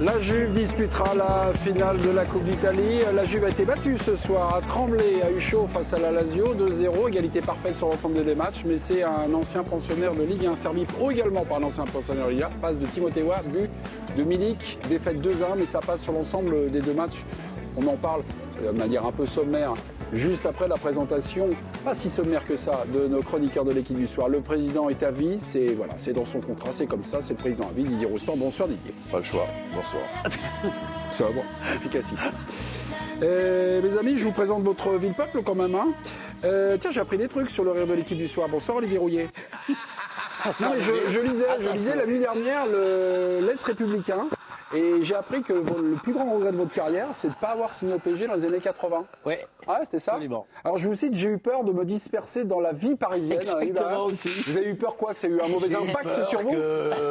La Juve disputera la finale de la Coupe d'Italie. La Juve a été battue ce soir, a tremblé, a eu chaud face à la Lazio, 2-0, égalité parfaite sur l'ensemble des matchs. Mais c'est un ancien pensionnaire de Ligue 1, servi également par un ancien pensionnaire de Ligue 1. Passe de Timothée Weah, but de Milik, défaite 2-1, mais ça passe sur l'ensemble des deux matchs. On en parle de manière un peu sommaire, juste après la présentation, pas si sommaire que ça, de nos chroniqueurs de l'équipe du soir. Le président est à vie, c'est dans son contrat, c'est comme ça, c'est le président à vie, Didier Roustan. Bonsoir Didier. Pas le choix, bonsoir. Sobre, efficacité. Mes amis, je vous présente votre ville-peuple quand même. Hein. Tiens, j'ai appris des trucs sur le rire de l'équipe du soir. Bonsoir Olivier Rouillet. Non, mais je lisais la nuit dernière l'Est républicain. Et j'ai appris que le plus grand regret de votre carrière, c'est de ne pas avoir signé au PSG dans les années 80. Ouais. Ah, c'était ça. Absolument. Alors je vous cite, j'ai eu peur de me disperser dans la vie parisienne. Exactement aussi. Vous avez eu peur quoi? Que ça ait eu un mauvais impact sur vous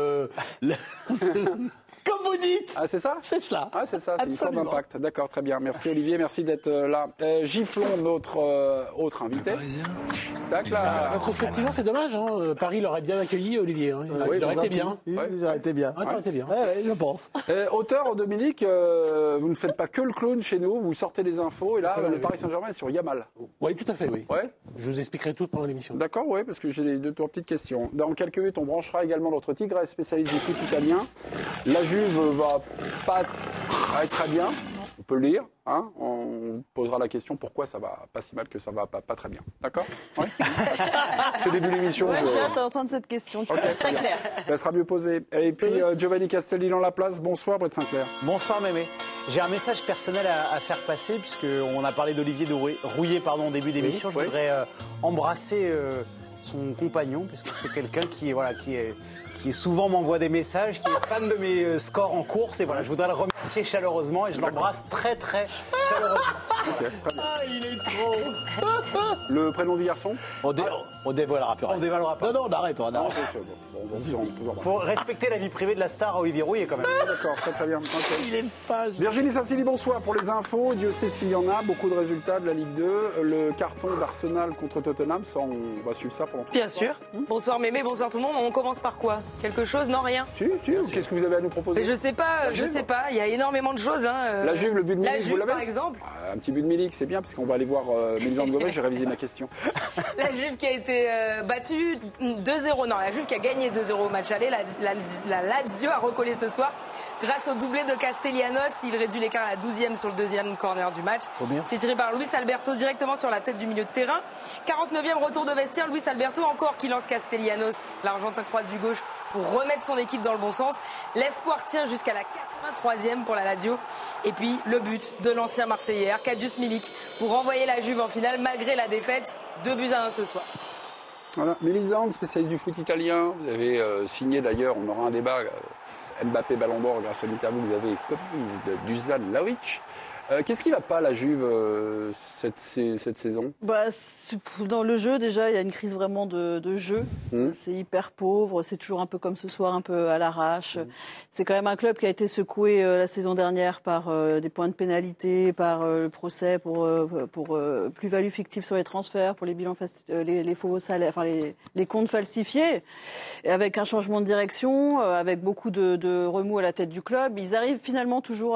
Comme vous dites. Ah, c'est ça? C'est cela. Ah, c'est ça, c'est une sorte d'impact. D'accord, très bien. Merci Olivier, merci d'être là. Giflons notre autre invité. Tac, là. Rétrospectivement, c'est dommage. Hein. Paris l'aurait bien accueilli, Olivier. Hein. Il aurait été bien. Il aurait été bien. Il aurait été bien. Ouais, je pense. Auteur, Dominique, vous ne faites pas que le clown chez nous, vous sortez des infos, et là, le Paris Saint-Germain est sur Yamal. Oui, tout à fait, oui. Ouais. Je vous expliquerai tout pendant l'émission. D'accord, oui, parce que j'ai deux, trois petites questions. Dans quelques minutes, on branchera également notre Tigre, spécialiste du foot italien. La Juve va pas très bien, on peut le dire. Hein, on posera la question pourquoi ça va pas si mal que ça va pas très bien. D'accord? Ouais. C'est le début de l'émission. Ouais, j'ai hâte d'entendre cette question. Okay, très clair. Elle sera mieux posée. Et puis Giovanni Castelli dans la place. Bonsoir, Brett Sinclair. Bonsoir Mémé. J'ai un message personnel à faire passer puisqu'on a parlé d'Olivier Rouillet au début d'émission. Oui, je voudrais embrasser son compagnon parce que c'est quelqu'un qui souvent m'envoie des messages, qui est fan de mes scores en course. Et voilà, je voudrais le remercier chaleureusement et je l'embrasse très très chaleureusement. Okay, très bien. Ah, il est trop. Le prénom du garçon? On dévoilera plus rien. On dévalera pas. Non, on arrête. On arrête. Faut respecter la vie privée de la star Olivier Rouillet quand même. D'accord, très bien. Okay. Il est fâche. Virginie Saint-Silly, bonsoir pour les infos. Dieu sait s'il y en a. Beaucoup de résultats de la Ligue 2. Le carton d'Arsenal contre Tottenham, ça, on va suivre ça pendant tout le temps. Bien sûr. Bonsoir Mémé, bonsoir tout le monde. On commence par quoi? Quelque chose? Non, rien. Si. Qu'est-ce que vous avez à nous proposer? Mais je sais pas. Il y a énormément de choses. Hein. La Juve, le but de Milik, La vous Juve, l'avez? par exemple. Un petit but de Milik, c'est bien, parce qu'on va aller voir Mélisande Gomez. J'ai révisé ma question. La Juve qui a été battue 2-0. Non, la Juve qui a gagné 2-0 au match aller. La Lazio a recollé ce soir. Grâce au doublé de Castellanos, il réduit l'écart à la 12e sur le deuxième corner du match. C'est tiré par Luis Alberto directement sur la tête du milieu de terrain. 49e retour de vestiaire, Luis Alberto encore qui lance Castellanos. L'Argentin croise du gauche pour remettre son équipe dans le bon sens. L'espoir tient jusqu'à la 83e pour la Lazio. Et puis le but de l'ancien Marseillais, Arkadiusz Milik, pour renvoyer la Juve en finale malgré la défaite. 2-1 ce soir. Voilà. Mélisande, spécialiste du foot italien. Vous avez signé d'ailleurs, on aura un débat, Mbappé Ballon d'Or grâce à l'interview que vous avez commise de Dusan Vlahovic. Qu'est-ce qui ne va pas la Juve cette saison? Dans le jeu, déjà, il y a une crise vraiment de jeu. C'est hyper pauvre, c'est toujours un peu comme ce soir, un peu à l'arrache. C'est quand même un club qui a été secoué la saison dernière par des points de pénalité, par le procès pour plus-value fictive sur les transferts, pour les bilans, les faux salaires, enfin les comptes falsifiés. Et avec un changement de direction, avec beaucoup de remous à la tête du club, ils arrivent finalement toujours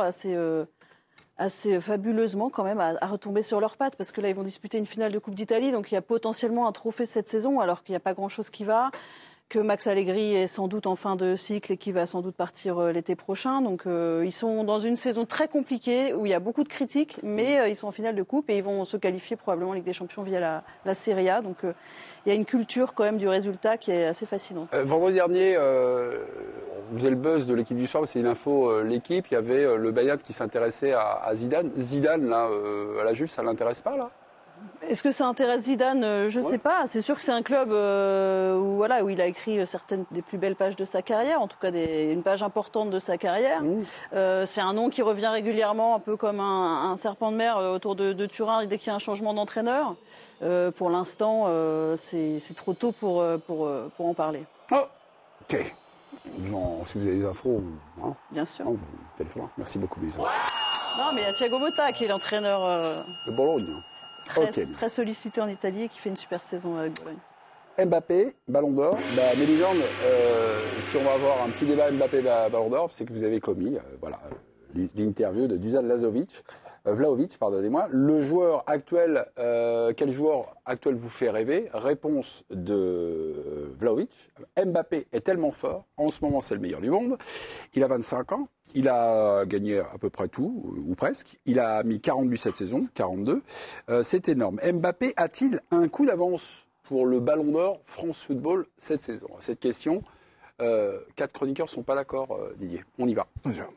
assez fabuleusement quand même à retomber sur leurs pattes parce que là ils vont disputer une finale de Coupe d'Italie, donc il y a potentiellement un trophée cette saison alors qu'il n'y a pas grand chose qui va, que Max Allegri est sans doute en fin de cycle et qui va sans doute partir l'été prochain, donc ils sont dans une saison très compliquée où il y a beaucoup de critiques, mais ils sont en finale de Coupe et ils vont se qualifier probablement en Ligue des Champions via la Serie A, donc il y a une culture quand même du résultat qui est assez fascinante. Vendredi dernier, vous avez le buzz de l'équipe du soir, c'est une info, l'équipe, il y avait le Bayern qui s'intéressait à Zidane. Zidane, là, à la Juve, ça ne l'intéresse pas, là? Est-ce que ça intéresse Zidane? Je ne sais pas. C'est sûr que c'est un club où il a écrit certaines des plus belles pages de sa carrière, en tout cas une page importante de sa carrière. C'est un nom qui revient régulièrement, un peu comme un serpent de mer autour de Turin dès qu'il y a un changement d'entraîneur. Pour l'instant, c'est trop tôt pour en parler. Oh, ok. Si vous avez des infos, hein, bien sûr. Vous téléphonez. Merci beaucoup, Lisa. Non, mais il y a Thiago Motta qui est l'entraîneur de Bologne. Très sollicité en Italie et qui fait une super saison avec Bologne. Mbappé, Ballon d'Or. Mélisande, si on va avoir un petit débat Mbappé Ballon d'Or, c'est que vous avez commis l'interview de Dusan Vlahovic, pardonnez-moi. Le joueur actuel, quel joueur actuel vous fait rêver? Réponse de Vlahovic. Mbappé est tellement fort, en ce moment c'est le meilleur du monde. Il a 25 ans, il a gagné à peu près tout, ou presque. Il a mis 40 buts cette saison, 42. C'est énorme. Mbappé a-t-il un coup d'avance pour le Ballon d'Or France Football cette saison? Cette question, 4 chroniqueurs ne sont pas d'accord, Didier. On y va.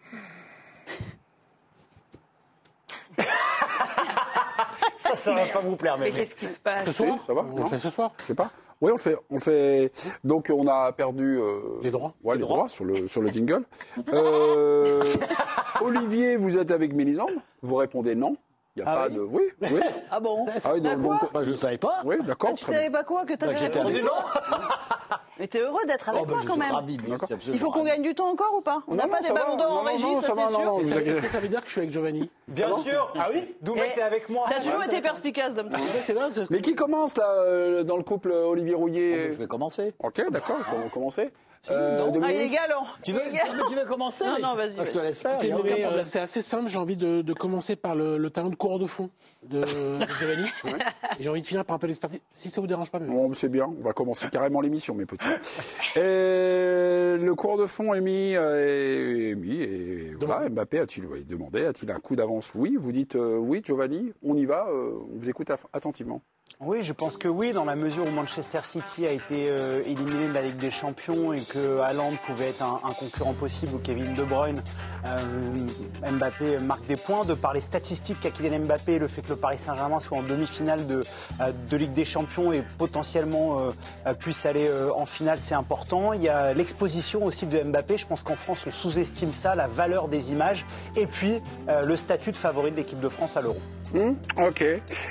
Ça va pas vous plaire, Mais qu'est-ce qui se passe? Ce soir, ça va? on le fait ce soir. Je sais pas. Oui, on le fait. Donc on a perdu Les droits. Ouais, les droits sur le jingle. Olivier, vous êtes avec Mélisande. Vous répondez non. Il n'y a pas de. Oui. Ah bon? Ah oui, donc, Je ne savais pas. oui, d'accord. Tu savais pas quoi que t'avais j'étais répondu? avec Mais t'es heureux d'être avec moi je quand suis même. ravi, mais je suis absolument Il faut qu'on ravi. gagne du temps encore ou pas? On n'a Non, pas non, des ça va. ballons d'or en Non, régie, non, ça ça va, c'est non, sûr. non, vous Est-ce que ça veut dire que je suis avec Giovanni? Bien sûr. Ah oui? Doumé était avec moi. T'as toujours été perspicace, l'homme. C'est vrai, Mais qui commence là dans le couple Olivier Rouillet? Je vais commencer. Ok, d'accord. On va commencer. non. Dominique Ah, il est galant. Tu veux commencer? Non, vas-y, Je te vas-y. laisse faire. il y a aucun Mais, problème. c'est assez simple, j'ai envie de commencer par le talent de coureur de fond de Giovanni. Et j'ai envie de finir par un peu d'expertise, si ça vous dérange pas. Mais... Bon, c'est bien, on va commencer carrément l'émission, mes petits. Et le cours de fond est mis, et voilà, Mbappé a-t-il demandé, a-t-il un coup d'avance? Oui, vous dites oui, Giovanni, on y va, on vous écoute attentivement. Oui, je pense que oui, dans la mesure où Manchester City a été éliminé de la Ligue des Champions et que Haaland pouvait être un concurrent possible ou Kevin De Bruyne, Mbappé marque des points. De par les statistiques qu'a Kylian Mbappé, le fait que le Paris Saint-Germain soit en demi-finale de Ligue des Champions et potentiellement puisse aller en finale, c'est important. Il y a l'exposition aussi de Mbappé. Je pense qu'en France, on sous-estime ça, la valeur des images. Et puis, le statut de favori de l'équipe de France à l'Euro. Ok.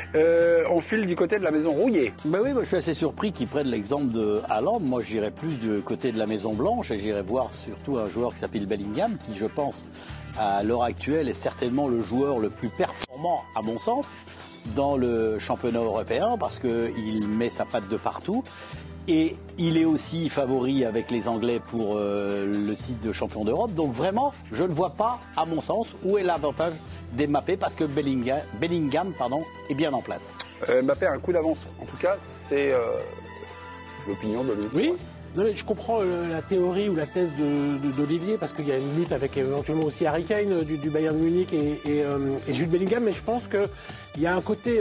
On file du côté de la maison Rouillet. Ben oui, moi, je suis assez surpris qu'ils prennent l'exemple de Haaland. Moi, j'irais plus du côté de la Maison Blanche et j'irais voir surtout un joueur qui s'appelle Bellingham, qui, je pense, à l'heure actuelle, est certainement le joueur le plus performant, à mon sens, dans le championnat européen parce qu'il met sa patte de partout. Et il est aussi favori avec les Anglais pour le titre de champion d'Europe. Donc vraiment, je ne vois pas, à mon sens, où est l'avantage d'Mbappé parce que Bellingham est bien en place. Mbappé a un coup d'avance. En tout cas, c'est l'opinion d'Olivier. Oui. Non, mais je comprends la théorie ou la thèse d'Olivier parce qu'il y a une lutte avec éventuellement aussi Harry Kane du Bayern de Munich et Jude Bellingham, mais je pense qu'il y a un côté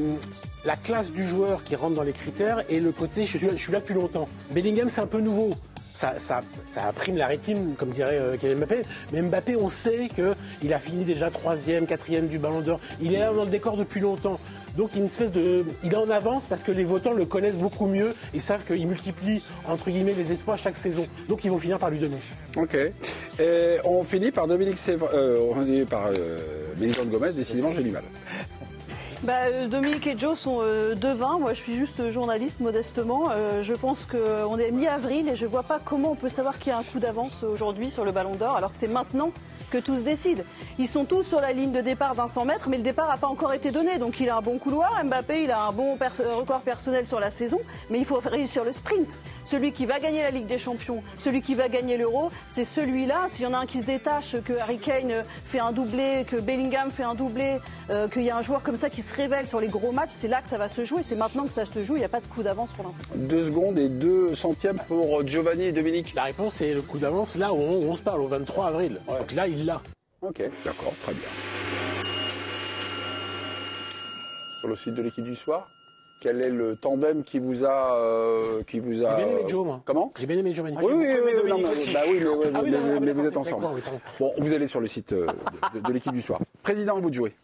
la classe du joueur qui rentre dans les critères et le côté je suis là depuis longtemps. Bellingham, c'est un peu nouveau. Ça prime la rétine, comme dirait Kylian Mbappé. Mais Mbappé, on sait qu'il a fini déjà 3e, 4e du Ballon d'Or. Il est là dans le décor depuis longtemps. Donc il y a une espèce il est en avance parce que les votants le connaissent beaucoup mieux et savent qu'il multiplie, entre guillemets, les espoirs chaque saison. Donc ils vont finir par lui donner. Ok. Et on finit par Dominique par Mélisande Gomez. Décidément, j'ai du mal. Dominique et Joe sont devins. Moi, je suis juste journaliste, modestement. Je pense qu'on est mi-avril et je ne vois pas comment on peut savoir qu'il y a un coup d'avance aujourd'hui sur le Ballon d'Or, alors que c'est maintenant que tout se décide. Ils sont tous sur la ligne de départ d'un 100 mètres, mais le départ n'a pas encore été donné. Donc, il a un bon couloir. Mbappé, il a un bon record personnel sur la saison, mais il faut réussir le sprint. Celui qui va gagner la Ligue des Champions, celui qui va gagner l'Euro, c'est celui-là. S'il y en a un qui se détache, que Harry Kane fait un doublé, que Bellingham fait un doublé, qu'il y a un joueur comme ça qui se révèle sur les gros matchs, c'est là que ça va se jouer. C'est maintenant que ça se joue. Il n'y a pas de coup d'avance pour l'instant. 2 secondes et 2 centièmes pour Giovanni et Dominique. La réponse est le coup d'avance là où on se parle, au 23 avril. Ouais. Donc là, il l'a. Ok, d'accord, très bien. Sur le site de l'équipe du soir, quel est le tandem qui vous a J'ai bien aimé Joe, moi. Comment? J'ai bien aimé Giovanni. Oui, D'accord, mais vous êtes ensemble. oui, pardon. Bon, vous allez sur le site de l'équipe du soir. Président, vous de jouer.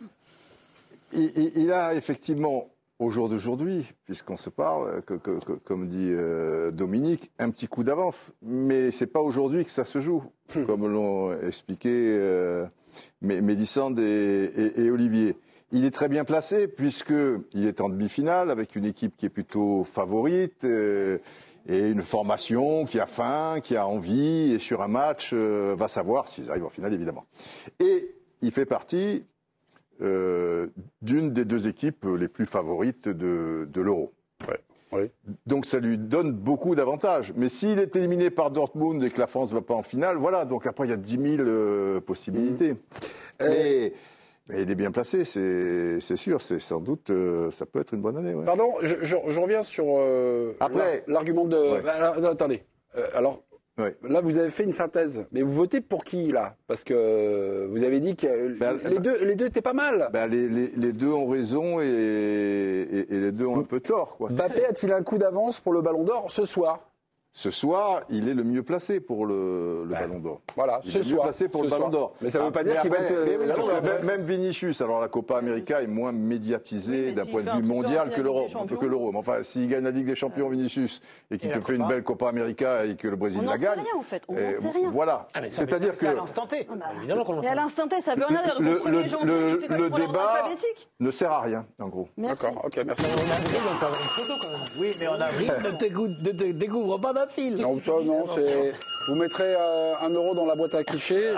Il a effectivement, au jour d'aujourd'hui, puisqu'on se parle, comme dit Dominique, un petit coup d'avance. Mais c'est pas aujourd'hui que ça se joue, comme l'ont expliqué Mélisande et Olivier. Il est très bien placé, puisqu'il est en demi-finale, avec une équipe qui est plutôt favorite, et une formation qui a faim, qui a envie, et sur un match, va savoir s'ils arrivent en finale, évidemment. Et il fait partie d'une des 2 équipes les plus favorites de l'Euro. Ouais. Oui. Donc ça lui donne beaucoup d'avantages. Mais s'il est éliminé par Dortmund et que la France ne va pas en finale, voilà. Donc après, il y a 10 000 possibilités. Mais il est bien placé, c'est sûr. C'est sans doute, ça peut être une bonne année. Ouais. Pardon, je reviens sur l'argument de... Ouais. Alors, attendez. Ouais. Là, vous avez fait une synthèse. Mais vous votez pour qui, là? Parce que vous avez dit que les deux étaient pas mal. Les deux ont raison et les deux ont un peu tort. Quoi. Mbappé a-t-il un coup d'avance pour le Ballon d'Or ce soir? Ce soir, il est le mieux placé pour le Ballon d'Or. Voilà, il est le mieux placé pour le Ballon d'Or. Mais ça ne veut pas dire qu'il va être... Même Vinicius, alors la Copa América est moins médiatisée d'un point de vue mondial que l'Euro. Mais enfin, s'il gagne la Ligue des Champions, Vinicius, et qu'il te fait une belle Copa América et que le Brésil la gagne... On n'en sait rien, en fait. On n'en sait rien. Voilà. C'est-à-dire que... C'est à l'instant T. Évidemment qu'on en Et sait. à l'instant T, ça veut rien dire. Donc, le janvier, tu fais quoi, le tu prends l'ordre débat alphabétique ne sert à rien, en gros. Merci. D'accord, ok, merci. En avril, on peut avoir une photo quand même. Oui, mais en avril, Ne découvre pas ma fille. Non, ça, non, c'est... Vous mettrez 1 euro dans la boîte à clichés.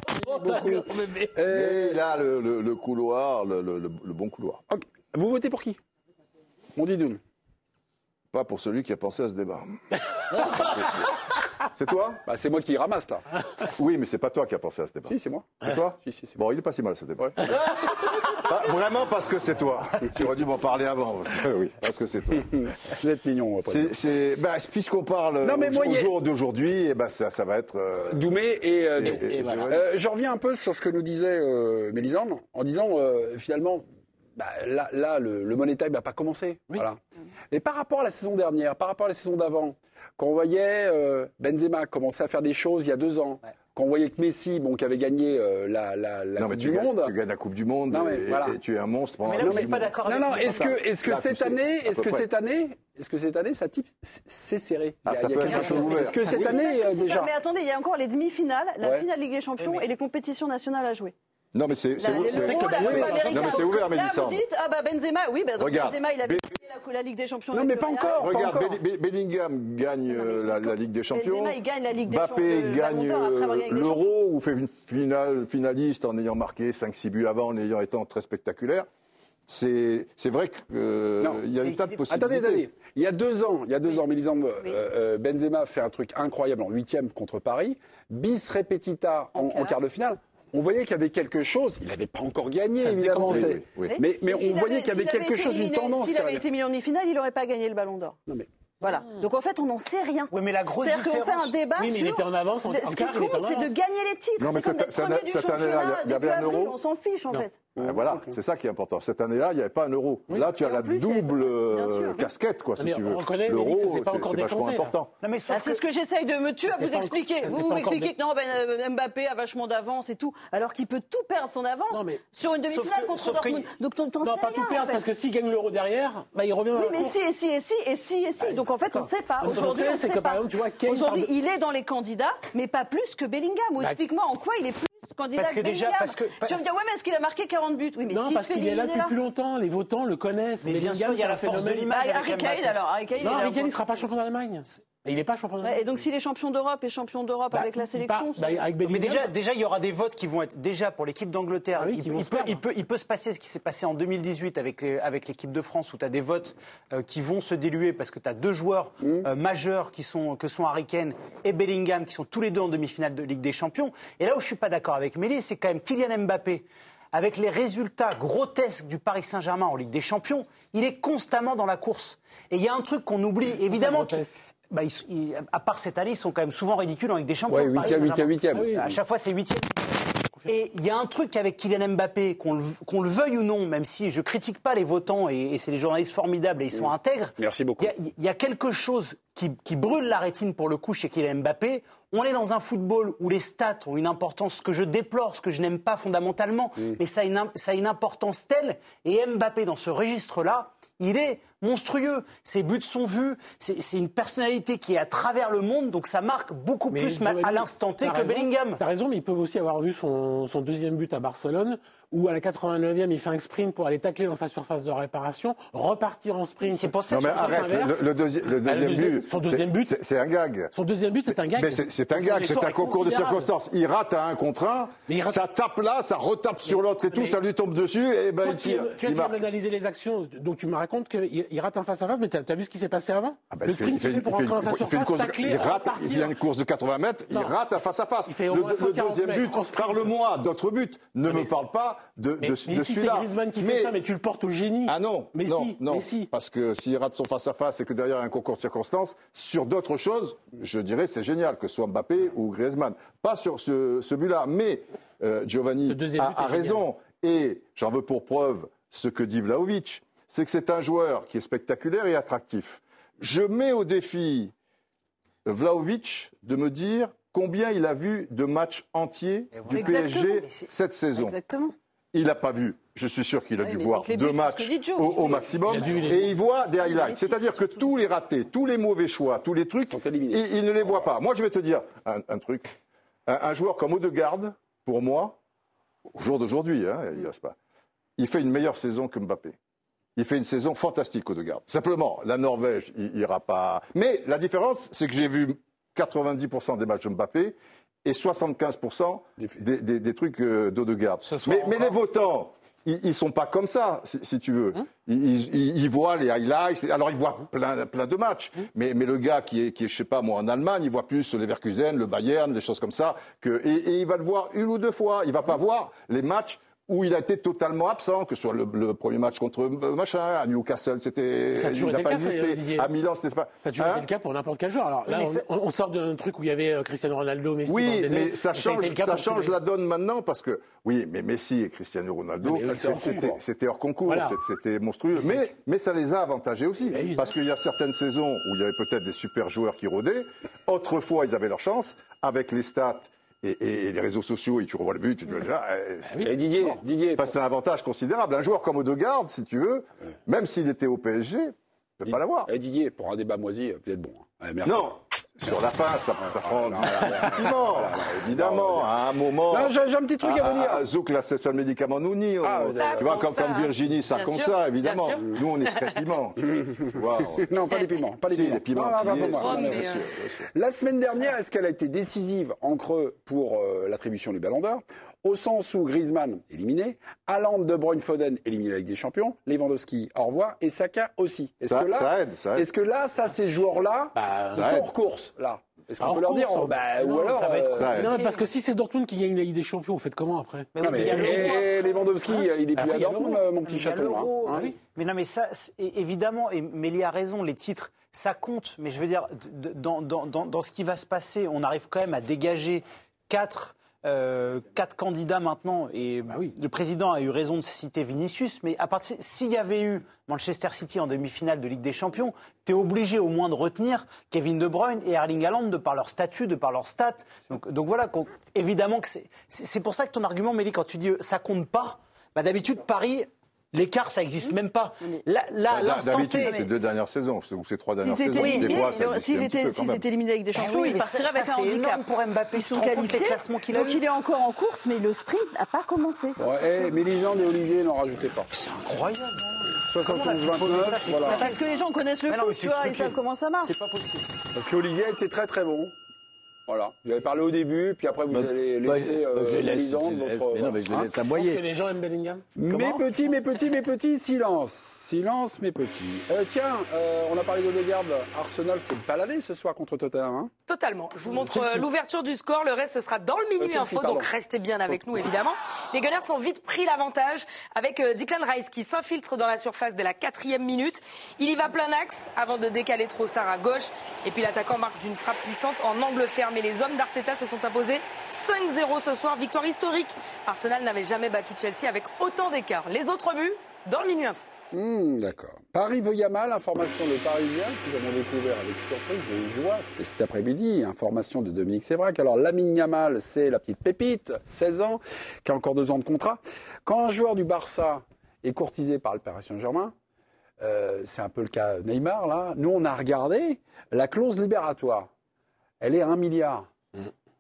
Et il a le couloir, le bon couloir. Ok. Vous votez pour qui? Mondidoun. Pas pour celui qui a pensé à ce débat. C'est toi? Bah, c'est moi qui ramasse, là. Oui, mais c'est pas toi qui as pensé à ce débat. Si, c'est moi. C'est toi? Si, c'est Bon, il est pas si mal ce débat. Ouais. Vraiment parce que c'est toi. Tu aurais dû m'en parler avant. Oui, parce que c'est toi. Vous êtes mignon, après. Puisqu'on parle Non, mais moi, au jour d'aujourd'hui, eh ben, ça va être... Doumé et voilà. je reviens un peu sur ce que nous disait Mélisande, en disant, finalement, là, le Money Time n'a pas commencé. Oui. Voilà. Et par rapport à la saison dernière, par rapport à la saison d'avant, quand on voyait Benzema commencer à faire des choses il y a 2 ans, quand on voyait que Messi, qui avait gagné la Coupe du Monde... Tu gagnes la Coupe du Monde et tu es un monstre pendant mais là, je ne suis pas d'accord avec vous. Est-ce que cette année, ça type, c'est serré? Ça peut être un peu ouvert. Est-ce que cette année, déjà... Mais attendez, il y a encore les demi-finales, la finale Ligue des Champions et les compétitions nationales à jouer. Non, mais c'est ouvert, Mélissande. Là, vous dites, Benzema, Benzema, il avait gagné la Ligue des Champions. Non, mais pas encore. Regarde, Bellingham gagne la Ligue des Champions. Benzema, il gagne la Ligue des Champions. Mbappé gagne l'Euro ou fait une finaliste en ayant marqué 5-6 buts avant, en ayant été très spectaculaire. C'est vrai qu'il y a des tas de possibilités. Attendez. Il y a 2 ans, Mélisande, Benzema fait un truc incroyable en 8e contre Paris, bis repetita en quart de finale. On voyait qu'il y avait quelque chose. Il n'avait pas encore gagné, évidemment. Oui. Mais on voyait qu'il y avait quelque chose, une tendance. S'il avait été mis en demi-finale, il n'aurait pas gagné le Ballon d'Or. Non, mais... Voilà. Donc en fait, on n'en sait rien. Oui, mais la grosse différence... C'est-à-dire qu'on fait un débat sur... Oui, mais il était en avance. Ce qui compte, c'est de gagner les titres. C'est comme d'être premier du championnat depuis avril. On s'en fiche, en fait. Voilà, c'est ça qui est important. Cette année-là, il n'y avait pas un euro. Là, tu as la double casquette, quoi, si tu veux. L'euro, c'est vachement important. C'est ce que j'essaye de vous expliquer. Vous m'expliquez que non, Mbappé a vachement d'avance et tout, alors qu'il peut tout perdre son avance sur une demi-finale contre Dortmund. Donc t'en sais rien. Non, pas tout perdre, parce que s'il gagne l'euro derrière, il revient dans la course. Oui, mais si. Donc en fait, on ne sait pas. Aujourd'hui, on ne sait pas. Aujourd'hui, il est dans les candidats, mais pas plus que Bellingham. Ou explique-moi en quoi il est plus candidat que Bellingham. Tu vas me dire, ouais, mais est-ce qu'il a marqué 40 buts? Oui, mais non, parce qu'il est là depuis plus longtemps. Les votants le connaissent. Mais bien sûr, il y a la force de l'image. Harry Kane, alors. Harry Kane, il ne sera pas champion d'Allemagne. Il n'est pas champion d'Allemagne. Et donc, s'il est champion d'Europe et champion d'Europe avec la sélection... Mais déjà, il y aura des votes qui vont être... Déjà, pour l'équipe d'Angleterre, il peut se passer ce qui s'est passé en 2018 avec l'équipe de France, où tu as des votes qui vont se diluer parce que tu as 2 joueurs majeurs que sont Harry Kane et Bellingham, qui sont tous les deux en demi-finale de Ligue des Champions. Et là où je ne suis pas d'accord avec Mélie, c'est quand même Kylian Mbappé. Avec les résultats grotesques du Paris Saint-Germain en Ligue des Champions, il est constamment dans la course. Et il y a un truc qu'on oublie, évidemment... à part cette année, ils sont quand même souvent ridicules en Ligue des Champions. Oui, 8e. À chaque fois, c'est 8e. Et il y a un truc avec Kylian Mbappé, qu'on le veuille ou non, même si je critique pas les votants, et c'est les journalistes formidables et ils sont intègres. Merci beaucoup. Il y a quelque chose qui brûle la rétine pour le coup chez Kylian Mbappé. On est dans un football où les stats ont une importance que je déplore, ce que je n'aime pas fondamentalement, mais ça a une importance telle. Et Mbappé, dans ce registre-là, il est monstrueux. Ses buts sont vus. C'est une personnalité qui est à travers le monde, donc ça marque beaucoup plus à l'instant T que Bellingham. T'as raison, mais ils peuvent aussi avoir vu son 2e but à Barcelone, où à la 89e, il fait un sprint pour aller tacler dans sa surface de réparation, repartir en sprint. C'est pour ça Non, mais arrête, le deuxième but. Son deuxième but. C'est un gag. Son deuxième but, c'est un gag. Mais c'est un gag, c'est un concours de circonstances. Il rate à 1 contre 1, ça tape là, ça retape sur l'autre et tout, ça lui tombe dessus, et ben il tire. Tu as analysé les actions, donc tu me racontes qu'il rate un face-à-face, mais tu as vu ce qui s'est passé avant? Le sprint qu'il fait pour rentrer dans sa surface, tacler, repartir. Il y a une course de 80 mètres, il rate à face-à-face. Le deuxième but, parle-moi d'autres buts. Ne me parle pas de celui-là. Si c'est Griezmann qui fait ça, mais tu le portes au génie. Ah non, non, parce que s'il rate son face-à-face et que derrière il y a un concours de circonstances, sur d'autres choses, je dirais c'est génial, que ce soit Mbappé ou Griezmann. Pas sur ce but-là, mais Giovanni a raison. Et j'en veux pour preuve ce que dit Vlahovic, c'est que c'est un joueur qui est spectaculaire et attractif. Je mets au défi Vlahovic de me dire combien il a vu de matchs entiers du PSG cette saison. Exactement. Il n'a pas vu. Je suis sûr qu'il a dû voir 2 matchs au maximum. Et il voit des highlights. C'est-à-dire que tous les ratés, tous les mauvais choix, tous les trucs, il ne les voit pas. Moi, je vais te dire un truc. Un joueur comme Odegaard, pour moi, au jour d'aujourd'hui, il fait une meilleure saison que Mbappé. Il fait une saison fantastique, Odegaard. Simplement, la Norvège, il n'ira pas. Mais la différence, c'est que j'ai vu 90% des matchs de Mbappé et 75% des trucs d'Odegaard. Mais les votants, ils ne sont pas comme ça, si tu veux. Ils voient les highlights, alors ils voient plein de matchs. Mais le gars qui est, je sais pas moi, en Allemagne, il voit plus le Leverkusen, le Bayern, des choses comme ça. Et il va le voir 1 ou 2 fois. Il ne va pas voir les matchs où il a été totalement absent, que ce soit le premier match contre machin, à Newcastle, c'était. Ça a toujours été le cas, Didier. À Milan, c'était pas. Ça a toujours été le cas pour n'importe quel joueur. Alors là, on sort d'un truc où il y avait Cristiano Ronaldo, Messi. Oui, mais ça change la donne maintenant parce que, oui, mais Messi et Cristiano Ronaldo, c'était hors concours, voilà. C'était monstrueux. Mais ça les a avantagés aussi. Parce qu'il y a certaines saisons où il y avait peut-être des super joueurs qui rôdaient. Autrefois, ils avaient leur chance. Avec les stats et les réseaux sociaux, et tu revois le but, tu te dis déjà. Didier. C'est un avantage considérable. Un joueur comme Odegaard, si tu veux, même s'il était au PSG, ne peut pas l'avoir. Didier, pour un débat moisi, vous êtes bon. Merci. Non. Sur la fin, ça prend évidemment, à un moment. Non, j'ai un petit truc à vous dire. Zouk, là, c'est ça le médicament Nouni. Tu vois, comme Virginie, ça comme ça, évidemment. Nous, on est très piment. Non, pas les piments. Pas les si, piments. les piments. Bien sûr. La semaine dernière, est-ce qu'elle a été décisive en creux pour l'attribution du Ballon d'Or? Au sens où Griezmann éliminé, Haaland, De Bruyne, Foden éliminé avec des champions, Lewandowski au revoir et Saka aussi. Ça aide. Est-ce que là, ces joueurs-là, ils sont hors course là? Est-ce qu'on peut leur dire ou alors ça va être non, parce que si c'est Dortmund qui gagne la Ligue des Champions, vous faites comment après? Et Lewandowski, il est plus à Dortmund, mon petit chaton. Mais non, mais ça, évidemment, et Mélie a raison, les titres, ça compte. Mais je veux dire, dans ce qui va se passer, on arrive quand même à dégager 4 candidats maintenant, et le président a eu raison de citer Vinicius, mais à partir s'il y avait eu Manchester City en demi-finale de Ligue des Champions, t'es obligé au moins de retenir Kevin De Bruyne et Erling Haaland de par leur statut, de par leurs stats. Donc voilà, évidemment que c'est pour ça que ton argument, Mélie, quand tu dis ça compte pas, d'habitude Paris. L'écart, ça n'existe même pas. Là, l'instant T. Ces 2 dernières saisons, ou ces 3 dernières saisons. S'il était éliminé avec des champions, il partirait avec un handicap. Pour Mbappé, ils sont qualifiés. Donc il est encore en course, mais le sprint n'a pas commencé. Mélisande et Olivier n'en rajoutez pas. C'est incroyable. 71-29. Voilà. Parce que les gens connaissent le foot, tu vois, ils savent comment ça marche. C'est pas possible. Parce qu'Olivier était très très bon. Voilà. Vous avez parlé au début, puis après vous allez laisser Mélisande. Mais non, mais je les laisse aboyer. Je pense que les gens aiment Bellingham. Mes petits, silence. Silence, mes petits. Tiens, on a parlé d'Odegaard. Arsenal s'est baladé ce soir contre Tottenham. Hein. Totalement. Je vous montre l'ouverture du score. Le reste, ce sera dans le Minuit Info, donc restez bien avec nous, évidemment. Les Gunners ont vite pris l'avantage avec Declan Rice qui s'infiltre dans la surface dès la 4e minute. Il y va plein axe avant de décaler Trossard à gauche. Et puis l'attaquant marque d'une frappe puissante en angle fermé. Les hommes d'Arteta se sont imposés 5-0 ce soir. Victoire historique. Arsenal n'avait jamais battu Chelsea avec autant d'écart. Les autres buts dans le Minuit Info. D'accord. Paris veut Yamal, information de Parisien que nous avons découvert avec surprise et joie. C'était cet après-midi, information de Dominique Sévrac. Alors Lamine Yamal, c'est la petite pépite, 16 ans, qui a encore 2 ans de contrat. Quand un joueur du Barça est courtisé par le Paris Saint-Germain, c'est un peu le cas Neymar là. Nous on a regardé la clause libératoire. Elle est à 1 milliard.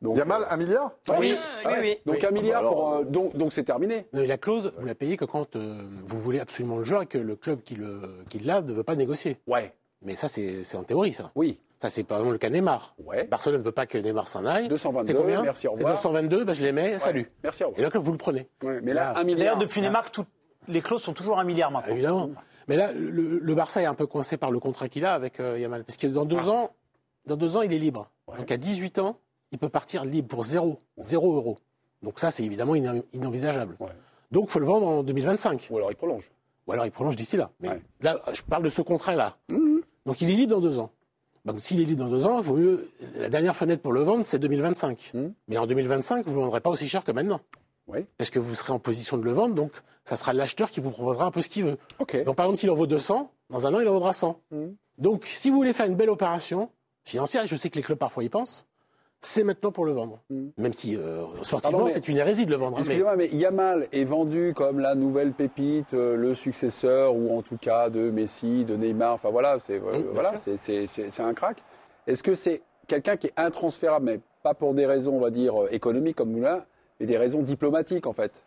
Donc, Yamal, 1 milliard? Oui. Donc 1 milliard pour. Donc c'est terminé. Mais la clause, vous la payez que quand vous voulez absolument le joueur et que le club qui l'a ne veut pas négocier. Ouais. Mais ça, c'est en théorie, ça. Oui. Ça, c'est par exemple le cas Neymar. Ouais. Barcelone ne veut pas que Neymar s'en aille. 222, c'est combien? merci, au C'est revoir. 222, ben je les mets, salut. Merci, au revoir. Et donc, vous le prenez. Ouais, mais là, 1 D'ailleurs, milliard. depuis Neymar, toutes les clauses sont toujours 1 milliard maintenant. Évidemment. Mais là, le Barça est un peu coincé par le contrat qu'il a avec Yamal. Parce que dans 2 ans, il est libre. Ouais. Donc à 18 ans, il peut partir libre pour 0 euros. Donc ça, c'est évidemment inenvisageable. Ouais. Donc il faut le vendre en 2025. Ou alors il prolonge. Ou alors il prolonge d'ici là. Mais Ouais. là, je parle de ce contrat-là. Donc il est libre dans 2 ans. Donc s'il est libre dans 2 ans, il vaut mieux. La dernière fenêtre pour le vendre, c'est 2025. Mais en 2025, vous ne le vendrez pas aussi cher que maintenant. Oui. Parce que vous serez en position de le vendre, donc ça sera l'acheteur qui vous proposera un peu ce qu'il veut. Ok. Donc par exemple, s'il en vaut 200, dans 1 an, il en vaudra 100. Donc si vous voulez faire une belle opération financière, et je sais que les clubs parfois y pensent, c'est maintenant pour le vendre. Même si sportivement, Pardon, mais- c'est une hérésie de le vendre. Hein, mais- Excusez-moi, mais Yamal est vendu comme la nouvelle pépite, le successeur, ou en tout cas de Messi, de Neymar. Enfin voilà, c'est un crack. Est-ce que c'est quelqu'un qui est intransférable, mais pas pour des raisons, on va dire, économiques comme Moulin, mais des raisons diplomatiques en fait.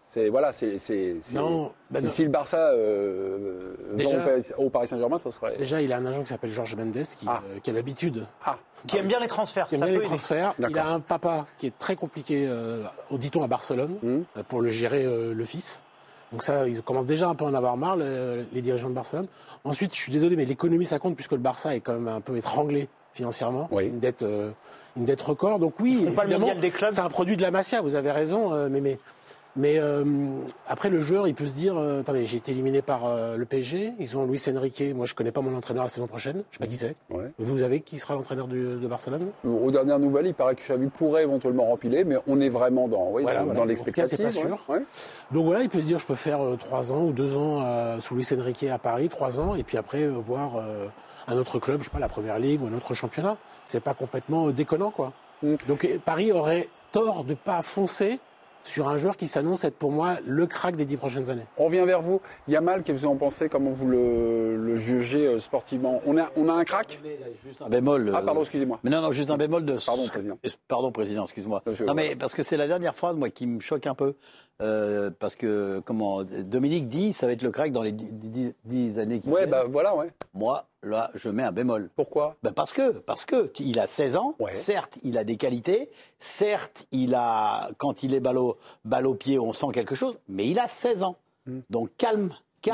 Non, bah non. Si le Barça Déjà- vend au Paris Saint-Germain, ça serait. Déjà, il a un agent qui s'appelle Georges Mendes qui a l'habitude. Qui aime bien les transferts. Qui aime Ça bien peut les aider. transferts. Il D'accord. a un papa qui est très compliqué, dit-on, à Barcelone, pour le gérer le fils. Donc ça, ils commencent déjà un peu à en avoir marre, les dirigeants de Barcelone. Ensuite, je suis désolé, mais l'économie, ça compte, puisque le Barça est quand même un peu étranglé financièrement. Oui. Une dette record. Donc oui, font pas le évidemment, mondial des clubs. c'est un produit de la Masia, vous avez raison, mais après, le joueur, il peut se dire, attendez, j'ai été éliminé par le PSG, ils ont Luis Enrique, moi je connais pas mon entraîneur la saison prochaine, je sais pas qui c'est. Ouais. Vous savez qui sera l'entraîneur de Barcelone? Aux dernières nouvelles, il paraît que Xavi pourrait éventuellement rempiler, mais on est vraiment dans, Voilà. dans En tout cas, l'expectative. c'est pas sûr. Ouais. Donc voilà, il peut se dire, je peux faire 3 ans ou 2 ans sous Luis Enrique à Paris, 3 ans, et puis après voir un autre club, je sais pas, la Première Ligue ou un autre championnat. C'est pas complètement déconnant, quoi. Donc Paris aurait tort de pas foncer sur un joueur qui s'annonce être pour moi le crack des 10 prochaines années. On revient vers vous. Yamal, qu'est-ce que vous en pensez? Comment vous le jugez sportivement? On a un crack? Juste un bémol. Ah, pardon, excusez-moi. Mais non, juste un bémol de. Pardon, président. Pardon, président, excuse-moi. Monsieur, Non, mais voilà. parce que c'est la dernière phrase, moi, qui me choque un peu. Parce que, Dominique dit, ça va être le crack dans les 10 années qui Ouais, viennent. bah voilà, ouais. Moi, là, je mets un bémol. Pourquoi? Ben parce que il a 16 ans, Ouais. certes, il a des qualités, certes, quand il est balle au pied, on sent quelque chose, mais il a 16 ans. Donc calme.